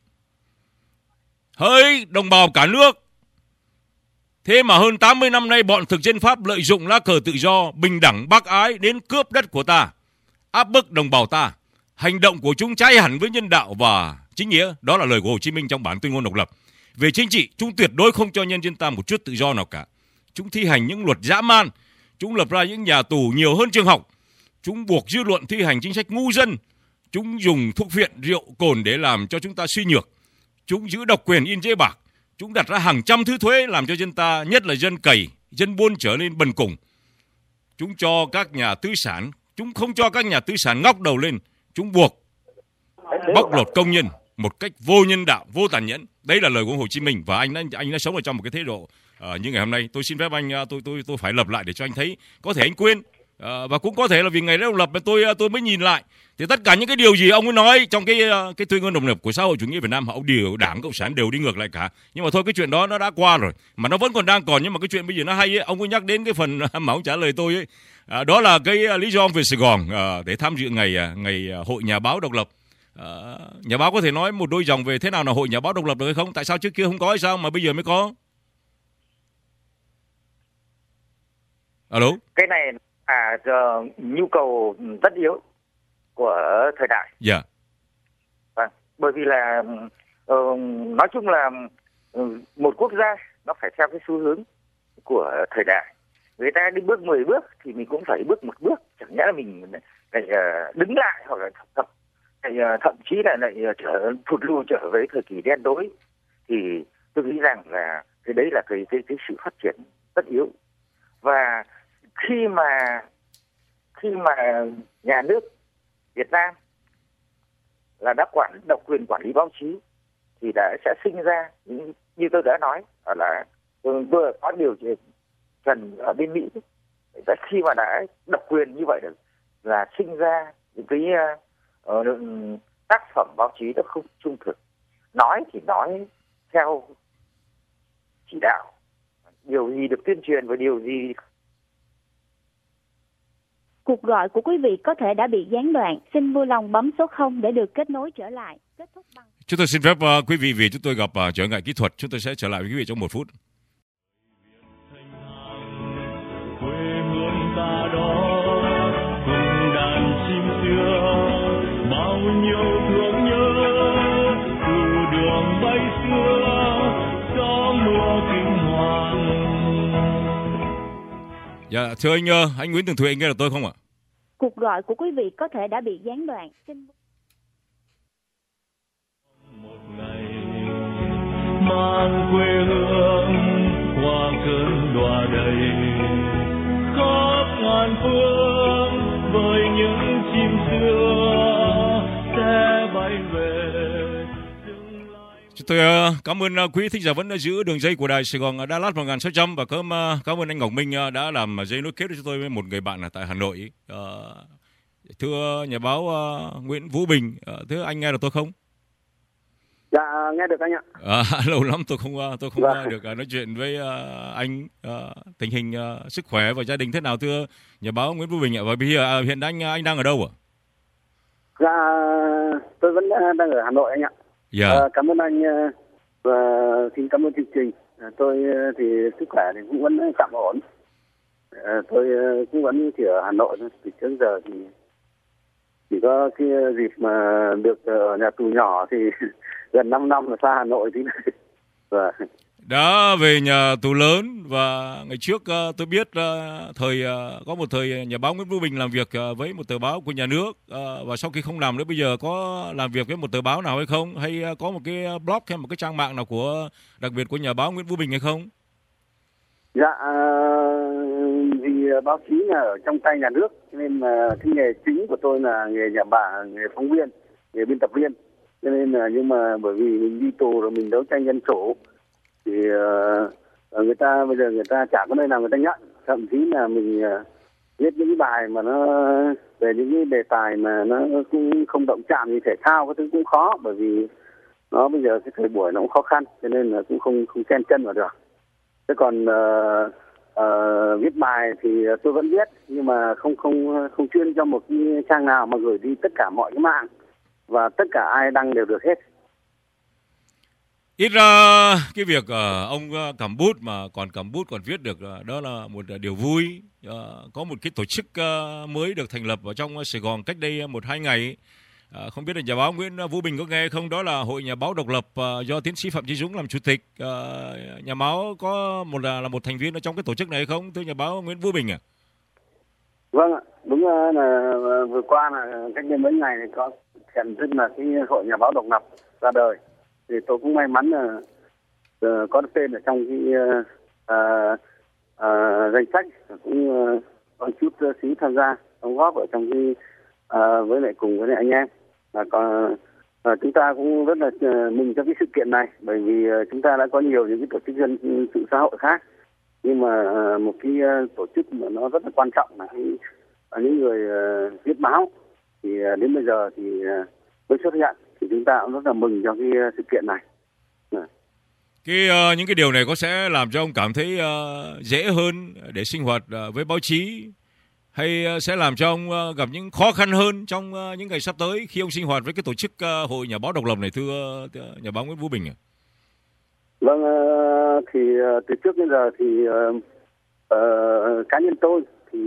Hỡi đồng bào cả nước, thế mà hơn 80 năm nay bọn thực dân Pháp lợi dụng lá cờ tự do, bình đẳng, bác ái đến cướp đất của ta, áp bức đồng bào ta. Hành động của chúng trái hẳn với nhân đạo và chính nghĩa. Đó là lời của Hồ Chí Minh trong bản tuyên ngôn độc lập. Về chính trị, chúng tuyệt đối không cho nhân dân ta một chút tự do nào cả. Chúng thi hành những luật dã man, chúng lập ra những nhà tù nhiều hơn trường học, chúng buộc dư luận thi hành chính sách ngu dân, chúng dùng thuốc phiện, rượu, cồn để làm cho chúng ta suy nhược, chúng giữ độc quyền in giấy bạc, chúng đặt ra hàng trăm thứ thuế làm cho dân ta, nhất là dân cày, dân buôn trở nên bần cùng. Chúng cho các nhà tư sản, chúng không cho các nhà tư sản ngóc đầu lên, chúng buộc bóc lột công nhân một cách vô nhân đạo, vô tàn nhẫn. Đấy là lời của Hồ Chí Minh và anh đã sống ở trong một cái thế độ như ngày hôm nay. Tôi xin phép anh, tôi phải lập lại để cho anh thấy. Có thể anh quên và cũng có thể là vì ngày độc lập mà tôi mới nhìn lại. Thì tất cả những cái điều gì ông ấy nói trong cái tuyên ngôn độc lập của xã hội chủ nghĩa Việt Nam, họ đều Đảng Cộng sản đều đi ngược lại cả. Nhưng mà thôi, cái chuyện đó nó đã qua rồi, mà nó vẫn còn đang còn. Nhưng mà cái chuyện bây giờ nó hay ấy, ông có nhắc đến cái phần mà ông trả lời tôi ấy, đó là cái lý do ông về Sài Gòn để tham dự ngày hội nhà báo độc lập. Nhà báo có thể nói một đôi dòng về thế nào là hội nhà báo độc lập được hay không? Tại sao trước kia không có hay sao mà bây giờ mới có? Alo? Cái này là nhu cầu tất yếu của thời đại. Dạ. Vâng, bởi vì là nói chung là một quốc gia nó phải theo cái xu hướng của thời đại. Người ta đi bước 10 bước thì mình cũng phải bước một bước. Chẳng nhẽ là mình phải đứng lại hoặc là thậm chí là lại thụt lùi trở về thời kỳ đen tối. Thì tôi nghĩ rằng là cái đấy là cái sự phát triển tất yếu. Và khi mà nhà nước Việt Nam là đã độc quyền quản lý báo chí thì sẽ sinh ra như tôi đã nói là vừa có điều trần ở bên Mỹ, khi mà đã độc quyền như vậy là sinh ra những cái tác phẩm báo chí nó không trung thực, nói thì nói theo chỉ đạo, điều gì được tuyên truyền và điều gì. Cuộc gọi của quý vị có thể đã bị gián đoạn. Xin vui lòng bấm số 0 để được kết nối trở lại. Kết thúc bằng... Chúng tôi xin phép quý vị vì chúng tôi gặp trở ngại kỹ thuật. Chúng tôi sẽ trở lại với quý vị trong 1 phút. Quê hương ta đó cùng đàn chim xưa, bao nhiêu thương nhớ từ đường bay xưa, gió mưa kinh hoàng. Dạ, thưa anh Nguyễn Tường Thụy, anh nghe được tôi không ạ? Cuộc gọi của quý vị có thể đã bị gián đoạn. Một ngày mang quê hương qua cơn đọa đầy, khắp ngàn phương với những chim xưa sẽ bay về. Chúng tôi cảm ơn quý thính giả vẫn đã giữ đường dây của Đài Sài Gòn Đà Lạt 1600 và cảm ơn anh Ngọc Minh đã làm dây nối kết với chúng tôi với một người bạn ở tại Hà Nội. Thưa nhà báo Nguyễn Vũ Bình, thưa anh nghe được tôi không? Dạ nghe được anh ạ. Lâu lắm tôi không được nói chuyện với anh. Tình hình sức khỏe và gia đình thế nào thưa nhà báo Nguyễn Vũ Bình ạ? Và hiện anh đang ở đâu ạ? Dạ tôi vẫn đang ở Hà Nội anh ạ. Dạ. Cảm ơn anh và xin cảm ơn chương trình. Tôi thì sức khỏe thì cũng vẫn tạm ổn. Tôi cũng vẫn chỉ ở Hà Nội thôi. Từ trước giờ thì chỉ có cái dịp mà được ở nhà tù nhỏ thì gần 5 năm là xa Hà Nội thì và đã về nhà tù lớn. Và ngày trước tôi biết có một thời nhà báo Nguyễn Vũ Bình làm việc với một tờ báo của nhà nước, và sau khi không làm nữa bây giờ có làm việc với một tờ báo nào hay không, hay có một cái blog hay một cái trang mạng nào của đặc biệt của nhà báo Nguyễn Vũ Bình hay không? Dạ, vì báo chí là ở trong tay nhà nước nên là cái nghề chính của tôi là nghề nhà báo, nghề phóng viên, nghề biên tập viên. Cho nên là nhưng mà bởi vì mình đi tù rồi mình đấu tranh dân chủ thì người ta bây giờ người ta chả có nơi nào người ta nhận, thậm chí là mình viết những cái bài mà nó về những cái đề tài mà nó cũng không động chạm như thể thao cái thứ cũng khó, bởi vì nó bây giờ cái thời buổi nó cũng khó khăn cho nên là cũng không chen chân vào được. Thế còn viết bài thì tôi vẫn viết nhưng mà không chuyên cho một cái trang nào mà gửi đi tất cả mọi cái mạng và tất cả ai đăng đều được hết. Ít ra cái việc ông cầm bút mà còn cầm bút còn viết được đó là một điều vui. Có một cái tổ chức mới được thành lập ở trong Sài Gòn cách đây 1-2 ngày. Không biết là nhà báo Nguyễn Vũ Bình có nghe không? Đó là Hội Nhà báo Độc lập do tiến sĩ Phạm Chí Dũng làm chủ tịch. Nhà báo có là một thành viên ở trong cái tổ chức này không, thưa nhà báo Nguyễn Vũ Bình ạ? Vâng ạ, đúng là vừa qua là cách đây mấy ngày thì có hiện tức là cái Hội Nhà báo Độc lập ra đời. Thì tôi cũng may mắn là có tên ở trong cái danh sách, cũng có chút xíu tham gia đóng góp ở trong cái với lại cùng với lại anh em. Còn chúng ta cũng rất là mừng cho cái sự kiện này, bởi vì chúng ta đã có nhiều những cái tổ chức dân sự xã hội khác, nhưng mà một cái tổ chức mà nó rất là quan trọng là những người viết báo thì đến bây giờ thì mới xuất hiện, thì chúng ta cũng rất là mừng cho cái sự kiện này. Những cái điều này có sẽ làm cho ông cảm thấy dễ hơn để sinh hoạt với báo chí, hay sẽ làm cho ông gặp những khó khăn hơn trong những ngày sắp tới khi ông sinh hoạt với cái tổ chức Hội Nhà báo Độc lập này, thưa nhà báo Nguyễn Vũ Bình ạ? Vâng, thì từ trước đến giờ thì cá nhân tôi thì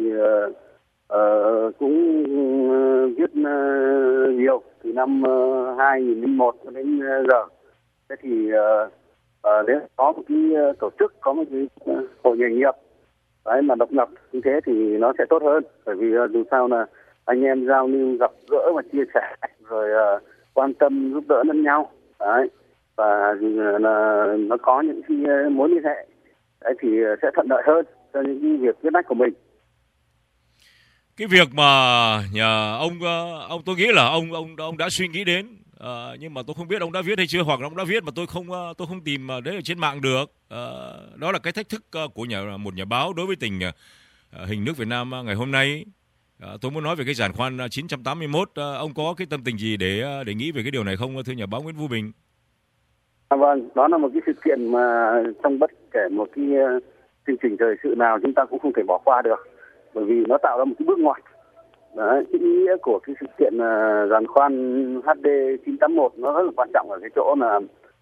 cũng viết nhiều từ năm 2001 đến giờ. Thế thì nếu có một cái tổ chức, có một cái hội nghề nghiệp đấy mà độc lập như thế thì nó sẽ tốt hơn, bởi vì dù sao là anh em giao lưu gặp gỡ và chia sẻ rồi quan tâm giúp đỡ lẫn nhau đấy, và là nó có những cái mối liên hệ đấy thì sẽ thuận lợi hơn cho những cái việc viết lách của mình. Cái việc mà nhà ông tôi nghĩ là ông đã suy nghĩ đến, nhưng mà tôi không biết ông đã viết hay chưa, hoặc là ông đã viết mà tôi không tìm đấy ở trên mạng được. Đó là cái thách thức của một nhà báo đối với tình hình nước Việt Nam ngày hôm nay. Tôi muốn nói về cái giàn khoan 981. Ông có cái tâm tình gì để nghĩ về cái điều này không, thưa nhà báo Nguyễn Vũ Bình? Vâng, đó là một cái sự kiện mà trong bất kể một cái chương trình thời sự nào chúng ta cũng không thể bỏ qua được, bởi vì nó tạo ra một cái bước ngoặt. Đấy, cái ý nghĩa của cái sự kiện giàn khoan HD 981 nó rất là quan trọng ở cái chỗ là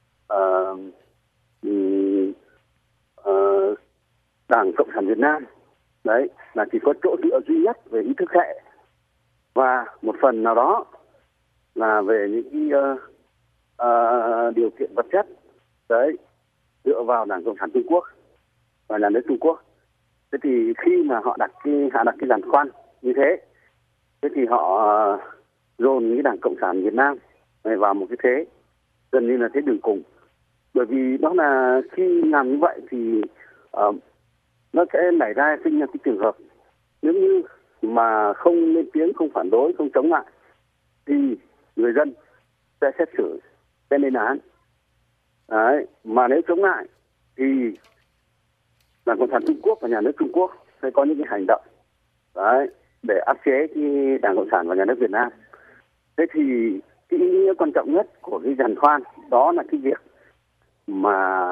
Đảng Cộng sản Việt Nam đấy là chỉ có chỗ dựa duy nhất về ý thức hệ, và một phần nào đó là về những cái điều kiện vật chất đấy, dựa vào Đảng Cộng sản Trung Quốc và nhà nước Trung Quốc. Thế thì khi mà họ đặt cái giàn khoan như thế thì họ dồn cái Đảng Cộng sản Việt Nam này vào một cái thế gần như là thế đường cùng, bởi vì đó là khi làm như vậy thì nó sẽ nảy ra sinh ra cái trường hợp nếu như mà không lên tiếng, không phản đối, không chống lại thì người dân sẽ xét xử, sẽ lên án. Đấy, mà nếu chống lại thì Đảng Cộng sản Trung Quốc và nhà nước Trung Quốc sẽ có những cái hành động đấy để áp chế cái Đảng Cộng sản và nhà nước Việt Nam. Thế thì cái ý nghĩa quan trọng nhất của cái giàn khoan đó là cái việc mà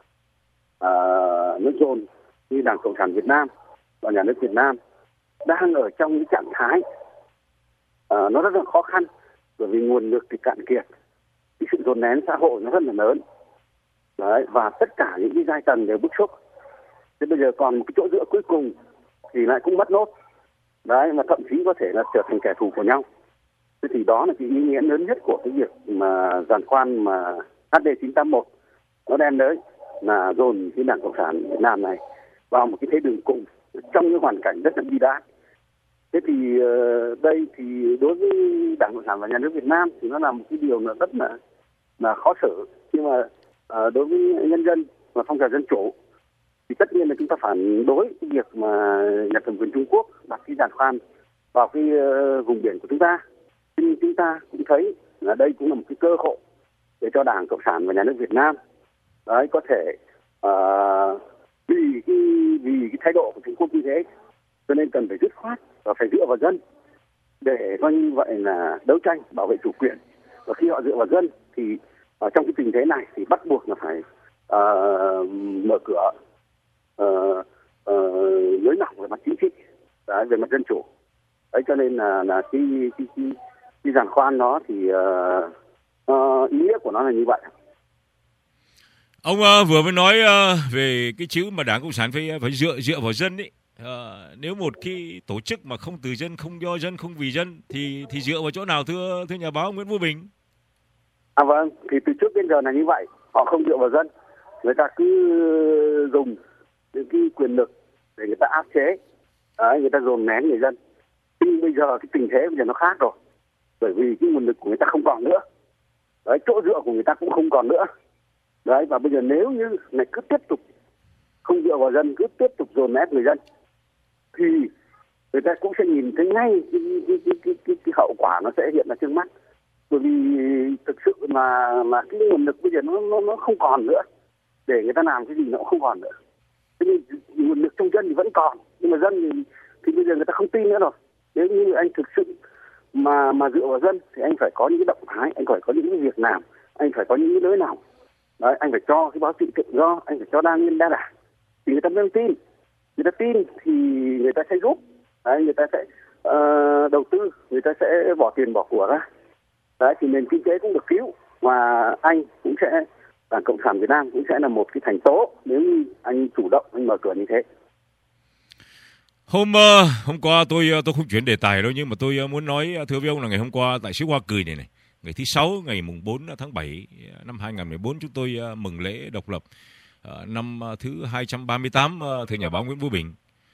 nước dồn như Đảng Cộng sản Việt Nam và nhà nước Việt Nam đang ở trong cái trạng thái nó rất là khó khăn, bởi vì nguồn lực thì cạn kiệt, cái sự dồn nén xã hội nó rất là lớn đấy, và tất cả những cái giai tầng đều bức xúc. Thế bây giờ còn một cái chỗ dựa cuối cùng thì lại cũng mất nốt đấy, mà thậm chí có thể là trở thành kẻ thù của nhau. Thế thì đó là cái ý nghĩa lớn nhất của cái việc mà giàn khoan mà HD981 nó đem tới là dồn cái Đảng Cộng sản Việt Nam này vào một cái thế đường cùng trong cái hoàn cảnh rất là bi đát. Thế thì đây thì đối với Đảng Cộng sản và Nhà nước Việt Nam thì nó là một cái điều là rất là khó xử, nhưng mà đối với nhân dân và phong trào dân chủ thì tất nhiên là chúng ta phản đối cái việc mà nhà cầm quyền Trung Quốc đặt cái giàn khoan vào cái vùng biển của chúng ta. Nhưng chúng ta cũng thấy là đây cũng là một cái cơ hội để cho Đảng Cộng sản và Nhà nước Việt Nam đấy có thể vì cái thái độ của Trung Quốc như thế, cho nên cần phải dứt khoát và phải dựa vào dân để coi như vậy là đấu tranh bảo vệ chủ quyền. Và khi họ dựa vào dân thì trong cái tình thế này thì bắt buộc là phải mở cửa nới lỏng về mặt chính trị, đấy, về mặt dân chủ. Đấy, cho nên là cái giàn khoan đó thì ý nghĩa của nó là như vậy. Ông vừa mới nói về cái chữ mà Đảng Cộng sản phải dựa vào dân ấy. Nếu một cái tổ chức mà không từ dân, không do dân, không vì dân thì dựa vào chỗ nào thưa nhà báo Nguyễn Vũ Bình? Vâng, thì từ trước đến giờ là như vậy, họ không dựa vào dân, người ta cứ dùng những cái quyền lực để người ta áp chế, đấy, người ta dồn nén người dân. Nhưng bây giờ cái tình thế bây giờ nó khác rồi, bởi vì cái nguồn lực của người ta không còn nữa, đấy, chỗ dựa của người ta cũng không còn nữa, đấy, và bây giờ nếu như này cứ tiếp tục không dựa vào dân, cứ tiếp tục dồn ép người dân thì người ta cũng sẽ nhìn thấy ngay cái hậu quả nó sẽ hiện ra trước mắt. Bởi vì thực sự mà cái nguồn lực bây giờ nó không còn nữa, để người ta làm cái gì nó cũng không còn nữa. Thế nhưng nguồn lực trong dân thì vẫn còn, nhưng mà dân thì bây giờ người ta không tin nữa rồi. Nếu như anh thực sự mà dựa vào dân thì anh phải có những cái động thái, anh phải có những cái việc làm, anh phải có những cái lối nào. Đấy, anh phải cho cái báo chí tự do, anh phải cho đa nguyên đa đảng thì người ta mới tin. Người ta tin thì người ta sẽ giúp, đấy, người ta sẽ đầu tư, người ta sẽ bỏ tiền bỏ của ra. Đấy, thì nền kinh tế cũng được cứu, và anh cũng sẽ, Đảng Cộng sản Việt Nam cũng sẽ là một cái thành tố nếu như anh chủ động anh mở cửa như thế. Hôm qua tôi không chuyển đề tài đâu, nhưng mà tôi muốn nói thưa với ông là ngày hôm qua tại xứ Hoa Kỳ này, ngày thứ 6 ngày mùng 4 tháng 7 năm 2014 chúng tôi mừng lễ độc lập năm thứ 238 thưa nhà báo Nguyễn Vũ Bình.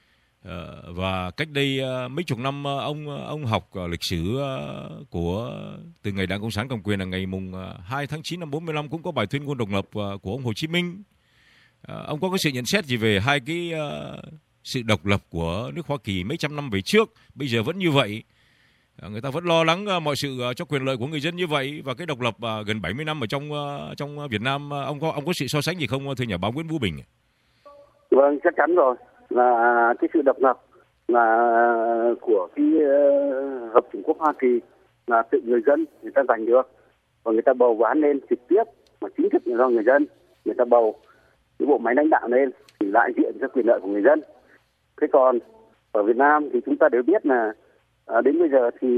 Và cách đây mấy chục năm ông học lịch sử của từ ngày Đảng Cộng sản cầm quyền là ngày mùng 2 tháng 9 năm 45 cũng có bài tuyên ngôn độc lập của ông Hồ Chí Minh. Ông có cái sự nhận xét gì về hai cái sự độc lập của nước Hoa Kỳ mấy trăm năm về trước, bây giờ vẫn như vậy? Người ta vẫn lo lắng mọi sự cho quyền lợi của người dân như vậy, và cái độc lập gần 70 năm ở trong Việt Nam, ông có sự so sánh gì không thưa nhà báo Nguyễn Vũ Bình? Vâng, chắc chắn rồi, là cái sự độc lập là của cái Hợp Chủng Quốc Hoa Kỳ là tự người dân người ta giành được, và người ta bầu án lên trực tiếp mà chính thức là do người dân, người ta bầu cái bộ máy lãnh đạo lên thì đại diện cho quyền lợi của người dân. Thế còn ở Việt Nam thì chúng ta đều biết là đến bây giờ thì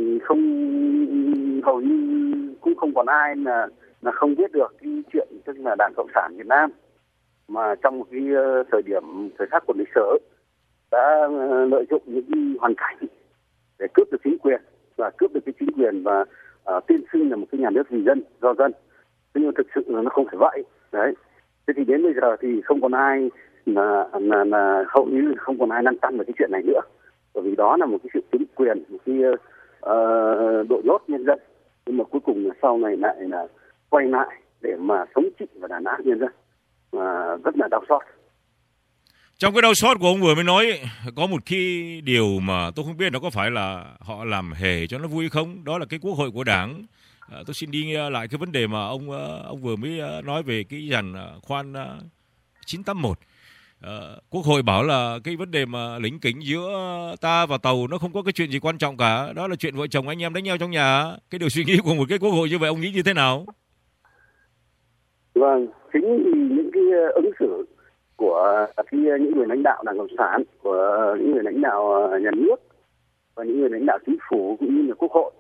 hầu như cũng không còn ai là không biết được cái chuyện tức là Đảng Cộng sản Việt Nam mà trong một cái thời khắc của lịch sử đã lợi dụng những cái hoàn cảnh để cướp được chính quyền và tuyên xưng là một cái nhà nước vì dân do dân. Thế nhưng thực sự là nó không phải vậy. Đấy. Thế thì đến bây giờ thì không còn ai là hầu như không còn ai lăn tăn về cái chuyện này nữa. Bởi vì đó là một cái sự chính quyền, một cái đội lốt nhân dân. Nhưng mà cuối cùng là sau này lại là quay lại để mà thống trị và đàn áp nhân dân. Mà rất là đau xót. Trong cái đau xót của ông vừa mới nói, có một cái điều mà tôi không biết nó có phải là họ làm hề cho nó vui không? Đó là cái Quốc hội của Đảng. Tôi xin đi lại cái vấn đề mà ông vừa mới nói về cái giàn khoan 981. Quốc hội bảo là cái vấn đề mà lính kính giữa ta và tàu nó không có cái chuyện gì quan trọng cả. Đó là chuyện vợ chồng anh em đánh nhau trong nhà. Cái điều suy nghĩ của một cái Quốc hội như vậy ông nghĩ như thế nào? Vâng, chính vì những cái ứng xử của những người lãnh đạo Đảng Cộng sản, của những người lãnh đạo nhà nước và những người lãnh đạo chính phủ cũng như là Quốc hội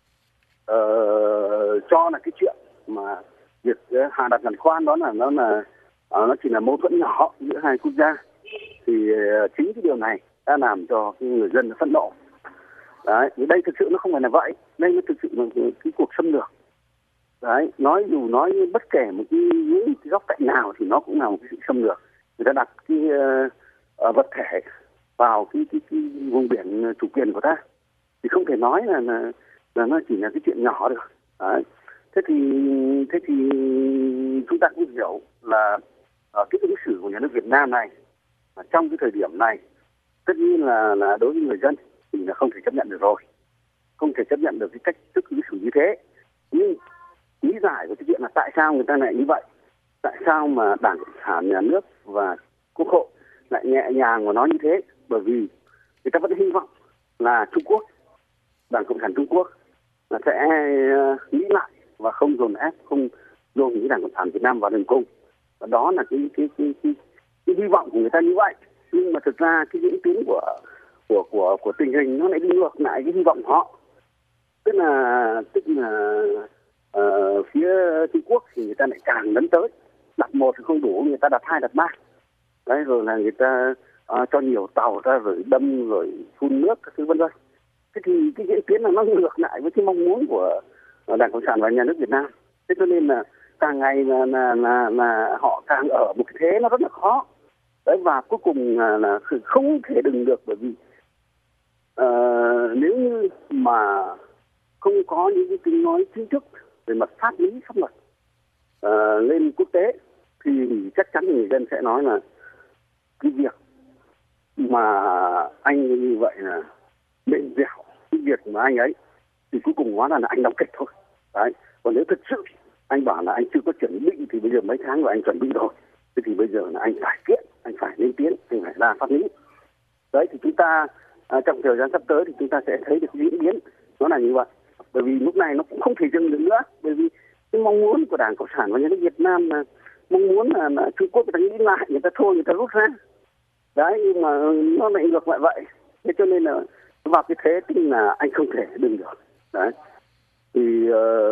cho là cái chuyện mà việc hạ đặt giàn khoan đó là nó chỉ là mâu thuẫn nhỏ giữa hai quốc gia, thì chính cái điều này đã làm cho cái người dân phẫn nộ. Đấy, đây thực sự nó không phải là vậy, đây nó thực sự là cái cuộc xâm lược. Đấy, dù nói bất kể một những cái góc cạnh nào thì nó cũng là một cái sự xâm lược. Người ta đặt cái vật thể vào cái vùng biển chủ quyền của ta thì không thể nói là nó chỉ là cái chuyện nhỏ được. Đấy. Thế thì chúng ta cũng hiểu là cái ứng xử của nhà nước Việt Nam này trong cái thời điểm này tất nhiên là đối với người dân thì là không thể chấp nhận được rồi, không thể chấp nhận được cái cách thức ứng xử như thế. Nhưng lý giải của cái chuyện là tại sao người ta lại như vậy, tại sao mà Đảng Cộng sản, nhà nước và Quốc hội lại nhẹ nhàng mà nói như thế, bởi vì người ta vẫn hy vọng là Trung Quốc, Đảng Cộng sản Trung Quốc là sẽ nghĩ lại và không dồn ép, không dồn cái Đảng Cộng sản Việt Nam vào đường cùng. Và đó là cái hy vọng của người ta như vậy. Nhưng mà thực ra cái diễn tiến của tình hình nó lại đi ngược lại cái hy vọng của họ. Tức là phía Trung Quốc thì người ta lại càng lấn tới, đặt một thì không đủ, người ta đặt hai, đặt ba. Đấy, rồi là người ta cho nhiều tàu ra rồi đâm rồi phun nước các thứ vân vân. Thế thì cái diễn tiến là nó ngược lại với cái mong muốn của Đảng Cộng sản và nhà nước Việt Nam. Thế cho nên là càng ngày là họ càng ở một cái thế nó rất là khó. Đấy, và cuối cùng là không thể đừng được, bởi vì nếu như mà không có những cái tiếng nói chính thức về mặt pháp lý pháp luật lên quốc tế thì chắc chắn người dân sẽ nói là cái việc mà anh như vậy là mềm dẻo, cái việc mà anh ấy thì cuối cùng hóa là anh đóng kịch thôi. Đấy, còn nếu thực sự anh bảo là anh chưa có chuẩn bị thì bây giờ mấy tháng rồi anh chuẩn bị rồi, thế thì bây giờ là anh phải kiện, anh phải lên tiếng, anh phải ra pháp lý. Đấy, thì chúng ta trong thời gian sắp tới thì chúng ta sẽ thấy được diễn biến nó là như vậy. Bởi vì lúc này nó cũng không thể dừng được nữa, bởi vì cái mong muốn của Đảng Cộng sản và nhà nước Việt Nam là mong muốn là Trung Quốc người ta nghĩ lại, người ta thôi, người ta rút ra. Đấy, nhưng mà nó lại ngược lại vậy. Thế cho nên là vào cái thế tức là anh không thể đừng được. Đấy, thì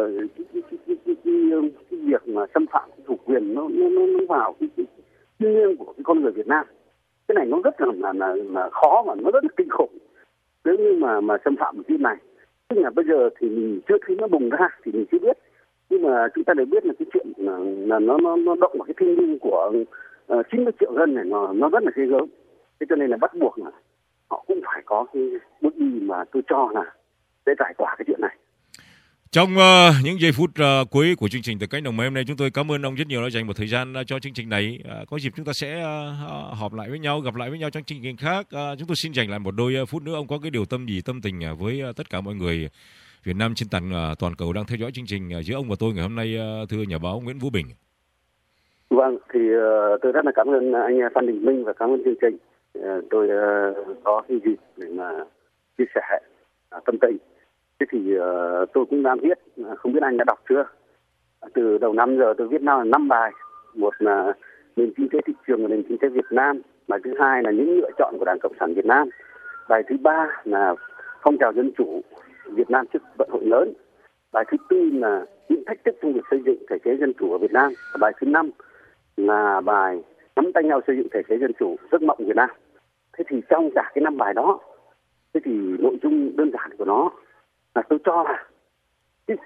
cái việc mà xâm phạm chủ quyền nó vào cái thiêng liêng của cái con người Việt Nam. Cái này nó rất là khó và nó rất là kinh khủng nếu như mà xâm phạm một cái này. Tức là bây giờ thì mình chưa thấy nó bùng ra thì mình chưa biết, nhưng mà chúng ta đều biết là cái chuyện là nó động vào cái thiêng liêng của 90 triệu dân này, nó rất là ghê gớm. Thế cho nên là bắt buộc là họ cũng phải có cái bước đi mà tôi cho là để giải tỏa cái chuyện này. Trong những giây phút cuối của chương trình Từ Cánh Đồng Mây hôm nay, chúng tôi cảm ơn ông rất nhiều đã dành một thời gian cho chương trình này. Có dịp chúng ta sẽ họp lại với nhau, gặp lại với nhau trong chương trình khác. Chúng tôi xin dành lại một đôi phút nữa. Ông có cái điều tâm tình với tất cả mọi người Việt Nam trên toàn cầu đang theo dõi chương trình giữa ông và tôi ngày hôm nay, thưa nhà báo Nguyễn Vũ Bình? Vâng, thì tôi rất là cảm ơn anh Phan Đình Minh và cảm ơn chương trình. Tôi có cái dịp để mà chia sẻ tâm tình. Thế thì tôi cũng đã viết, không biết anh đã đọc chưa? Từ đầu năm giờ tôi viết 5 bài. Một là nền kinh tế thị trường và nền kinh tế Việt Nam. Bài thứ hai là những lựa chọn của Đảng Cộng sản Việt Nam. Bài thứ ba là phong trào dân chủ Việt Nam trước vận hội lớn. Bài thứ tư là những thách thức trong việc xây dựng thể chế dân chủ ở Việt Nam. Và bài thứ năm là bài nắm tay nhau xây dựng thể chế dân chủ, giấc mộng Việt Nam. Thế thì trong cả cái 5 bài đó, thế thì nội dung đơn giản của nó là tôi cho là cái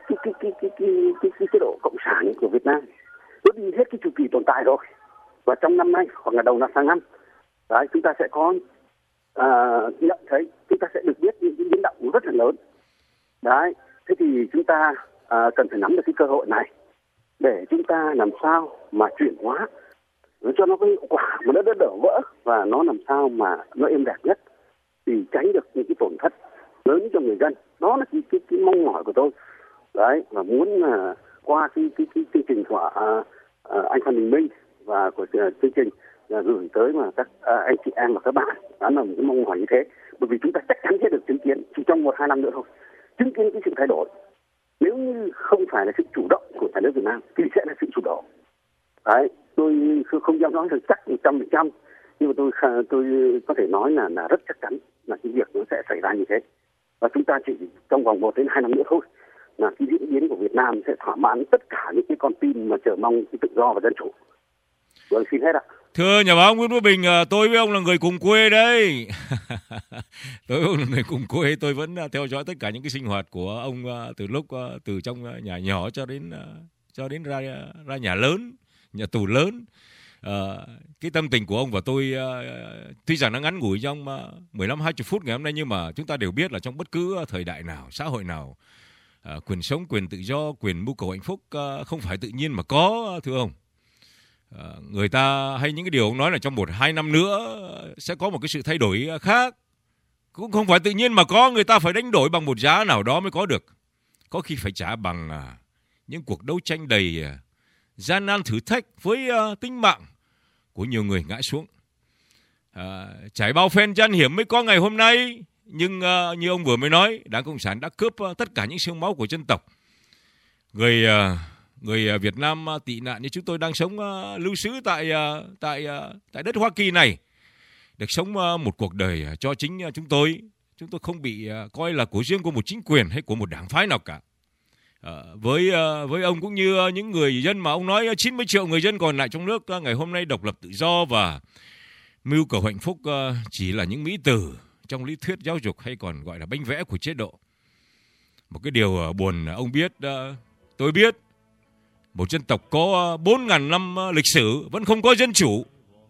chế độ cộng sản của Việt Nam nó đi hết cái chu kỳ tồn tại rồi, và trong năm nay hoặc là đầu năm sang năm đấy, chúng ta sẽ có nhận thấy, chúng ta sẽ được biết những cái biến động rất là lớn. Đấy, thế thì chúng ta cần phải nắm được cái cơ hội này để chúng ta làm sao mà chuyển hóa nó cho nó có hiệu quả mà nó đỡ vỡ, và nó làm sao mà nó êm đẹp nhất thì tránh được những cái tổn thất lớn cho người dân. Đó là cái mong mỏi của tôi. Đấy, và muốn qua cái chương trình của anh Phan Đình Minh và của chương trình là gửi tới mà các anh chị em và các bạn, đó là một cái mong mỏi như thế. Bởi vì chúng ta chắc chắn sẽ được chứng kiến chỉ trong 1-2 năm nữa thôi, chứng kiến cái sự thay đổi. Nếu như không phải là sự chủ động của nhà nước Việt Nam thì sẽ là sự chủ động. Đấy, tôi không dám nói được chắc 100%, nhưng mà tôi có thể nói là rất chắc chắn là cái việc nó sẽ xảy ra như thế. Và chúng ta chỉ trong vòng 1-2 năm nữa thôi là cái diễn biến của Việt Nam sẽ thỏa mãn tất cả những cái con tim mà chờ mong cái tự do và dân chủ. Vâng, xin hết ạ. Thưa nhà báo Nguyễn Vũ Bình, tôi với ông là người cùng quê đấy. Tôi với ông là người cùng quê, tôi vẫn theo dõi tất cả những cái sinh hoạt của ông từ lúc từ trong nhà nhỏ cho đến ra nhà lớn, nhà tù lớn. Cái tâm tình của ông và tôi tuy rằng nó ngắn ngủi trong 15-20 phút ngày hôm nay, nhưng mà chúng ta đều biết là trong bất cứ thời đại nào, xã hội nào, quyền sống, quyền tự do, quyền mưu cầu hạnh phúc không phải tự nhiên mà có, thưa ông. Người ta hay những cái điều ông nói là trong 1-2 năm nữa sẽ có một cái sự thay đổi khác, cũng không phải tự nhiên mà có, người ta phải đánh đổi bằng một giá nào đó mới có được, có khi phải trả bằng những cuộc đấu tranh đầy gian nan thử thách với tính mạng của nhiều người ngã xuống, trải bao phen gian hiểm mới có ngày hôm nay. Nhưng như ông vừa mới nói, Đảng Cộng sản đã cướp tất cả những xương máu của dân tộc. Người Việt Nam tị nạn như chúng tôi đang sống lưu xứ tại đất Hoa Kỳ này, được sống một cuộc đời cho chính chúng tôi không bị coi là của riêng của một chính quyền hay của một đảng phái nào cả. Với ông cũng như những người dân mà ông nói 90 triệu người dân còn lại trong nước ngày hôm nay độc lập tự do và mưu cầu hạnh phúc chỉ là những mỹ từ trong lý thuyết giáo dục hay còn gọi là bánh vẽ của chế độ. Một cái điều buồn ông biết, tôi biết, một dân tộc có 4.000 năm lịch sử vẫn không có dân chủ.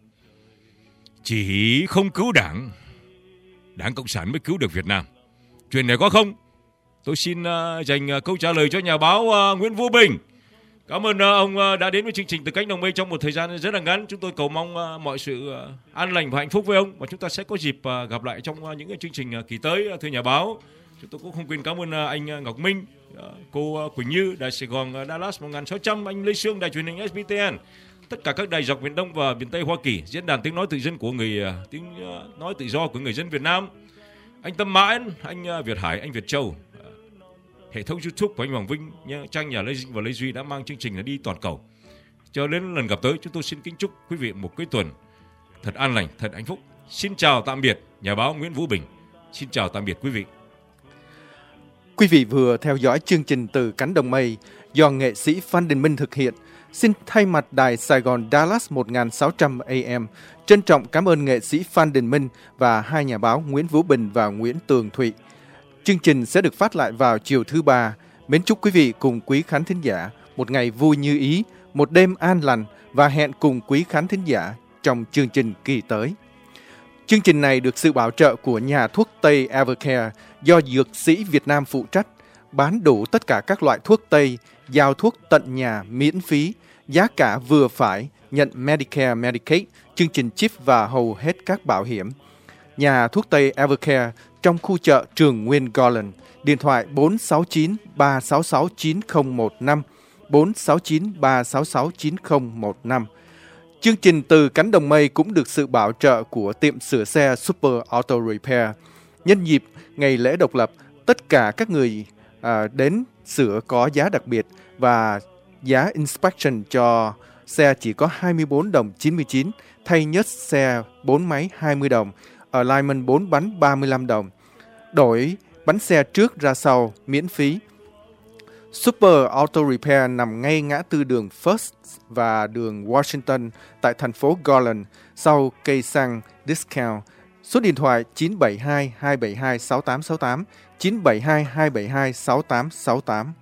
Chỉ không cứu Đảng Cộng sản mới cứu được Việt Nam. Chuyện này có không? Tôi xin dành câu trả lời cho nhà báo Nguyễn Vũ Bình. Cảm ơn ông đã đến với chương trình Từ Cánh Đồng Mây trong một thời gian rất là ngắn. Chúng tôi cầu mong mọi sự an lành và hạnh phúc với ông, và chúng ta sẽ có dịp gặp lại trong những chương trình kỳ tới, thưa nhà báo. Chúng tôi cũng không quên cảm ơn anh Ngọc Minh, cô Quỳnh Như, Đài Sài Gòn Dallas 1600, anh Lê Sương, Đài truyền hình SBTN, tất cả các đài dọc miền Đông và miền Tây Hoa Kỳ, diễn đàn tiếng nói tự dân của tiếng nói tự do của người dân Việt Nam, anh Tâm Mãn, anh Việt Hải, anh Việt Châu, hệ thống YouTube của anh Hoàng Vinh, trang nhà Lê Dinh và Lê Duy đã mang chương trình đi toàn cầu. Cho đến lần gặp tới, chúng tôi xin kính chúc quý vị một cuối tuần thật an lành, thật hạnh phúc. Xin chào tạm biệt nhà báo Nguyễn Vũ Bình. Xin chào tạm biệt quý vị. Quý vị vừa theo dõi chương trình Từ Cánh Đồng Mây do nghệ sĩ Phan Đình Minh thực hiện. Xin thay mặt Đài Sài Gòn Dallas 1600 AM trân trọng cảm ơn nghệ sĩ Phan Đình Minh và hai nhà báo Nguyễn Vũ Bình và Nguyễn Tường Thụy. Chương trình sẽ được phát lại vào chiều thứ Ba. Mến chúc quý vị cùng quý khán thính giả một ngày vui như ý, một đêm an lành, và hẹn cùng quý khán thính giả trong chương trình kỳ tới. Chương trình này được sự bảo trợ của nhà thuốc Tây Evercare do dược sĩ Việt Nam phụ trách, bán đủ tất cả các loại thuốc Tây, giao thuốc tận nhà miễn phí, giá cả vừa phải, nhận Medicare, Medicaid, chương trình chip và hầu hết các bảo hiểm. Nhà thuốc Tây Evercare trong khu chợ Trường Nguyên Garland, điện thoại 469 366 9015, 469 366 9015. Chương trình Từ Cánh Đồng Mây cũng được sự bảo trợ của tiệm sửa xe Super Auto Repair. Nhân dịp ngày lễ độc lập, tất cả các người đến sửa có giá đặc biệt, và giá inspection cho xe chỉ có 24 đồng 99, thay nhớt xe 4 máy 20 đồng, alignment 4 bánh 35 đồng, đổi bánh xe trước ra sau miễn phí. Super Auto Repair nằm ngay ngã tư đường First và đường Washington tại thành phố Garland, sau cây xăng Discount. Số điện thoại 972 272 6868, 972 272 6868.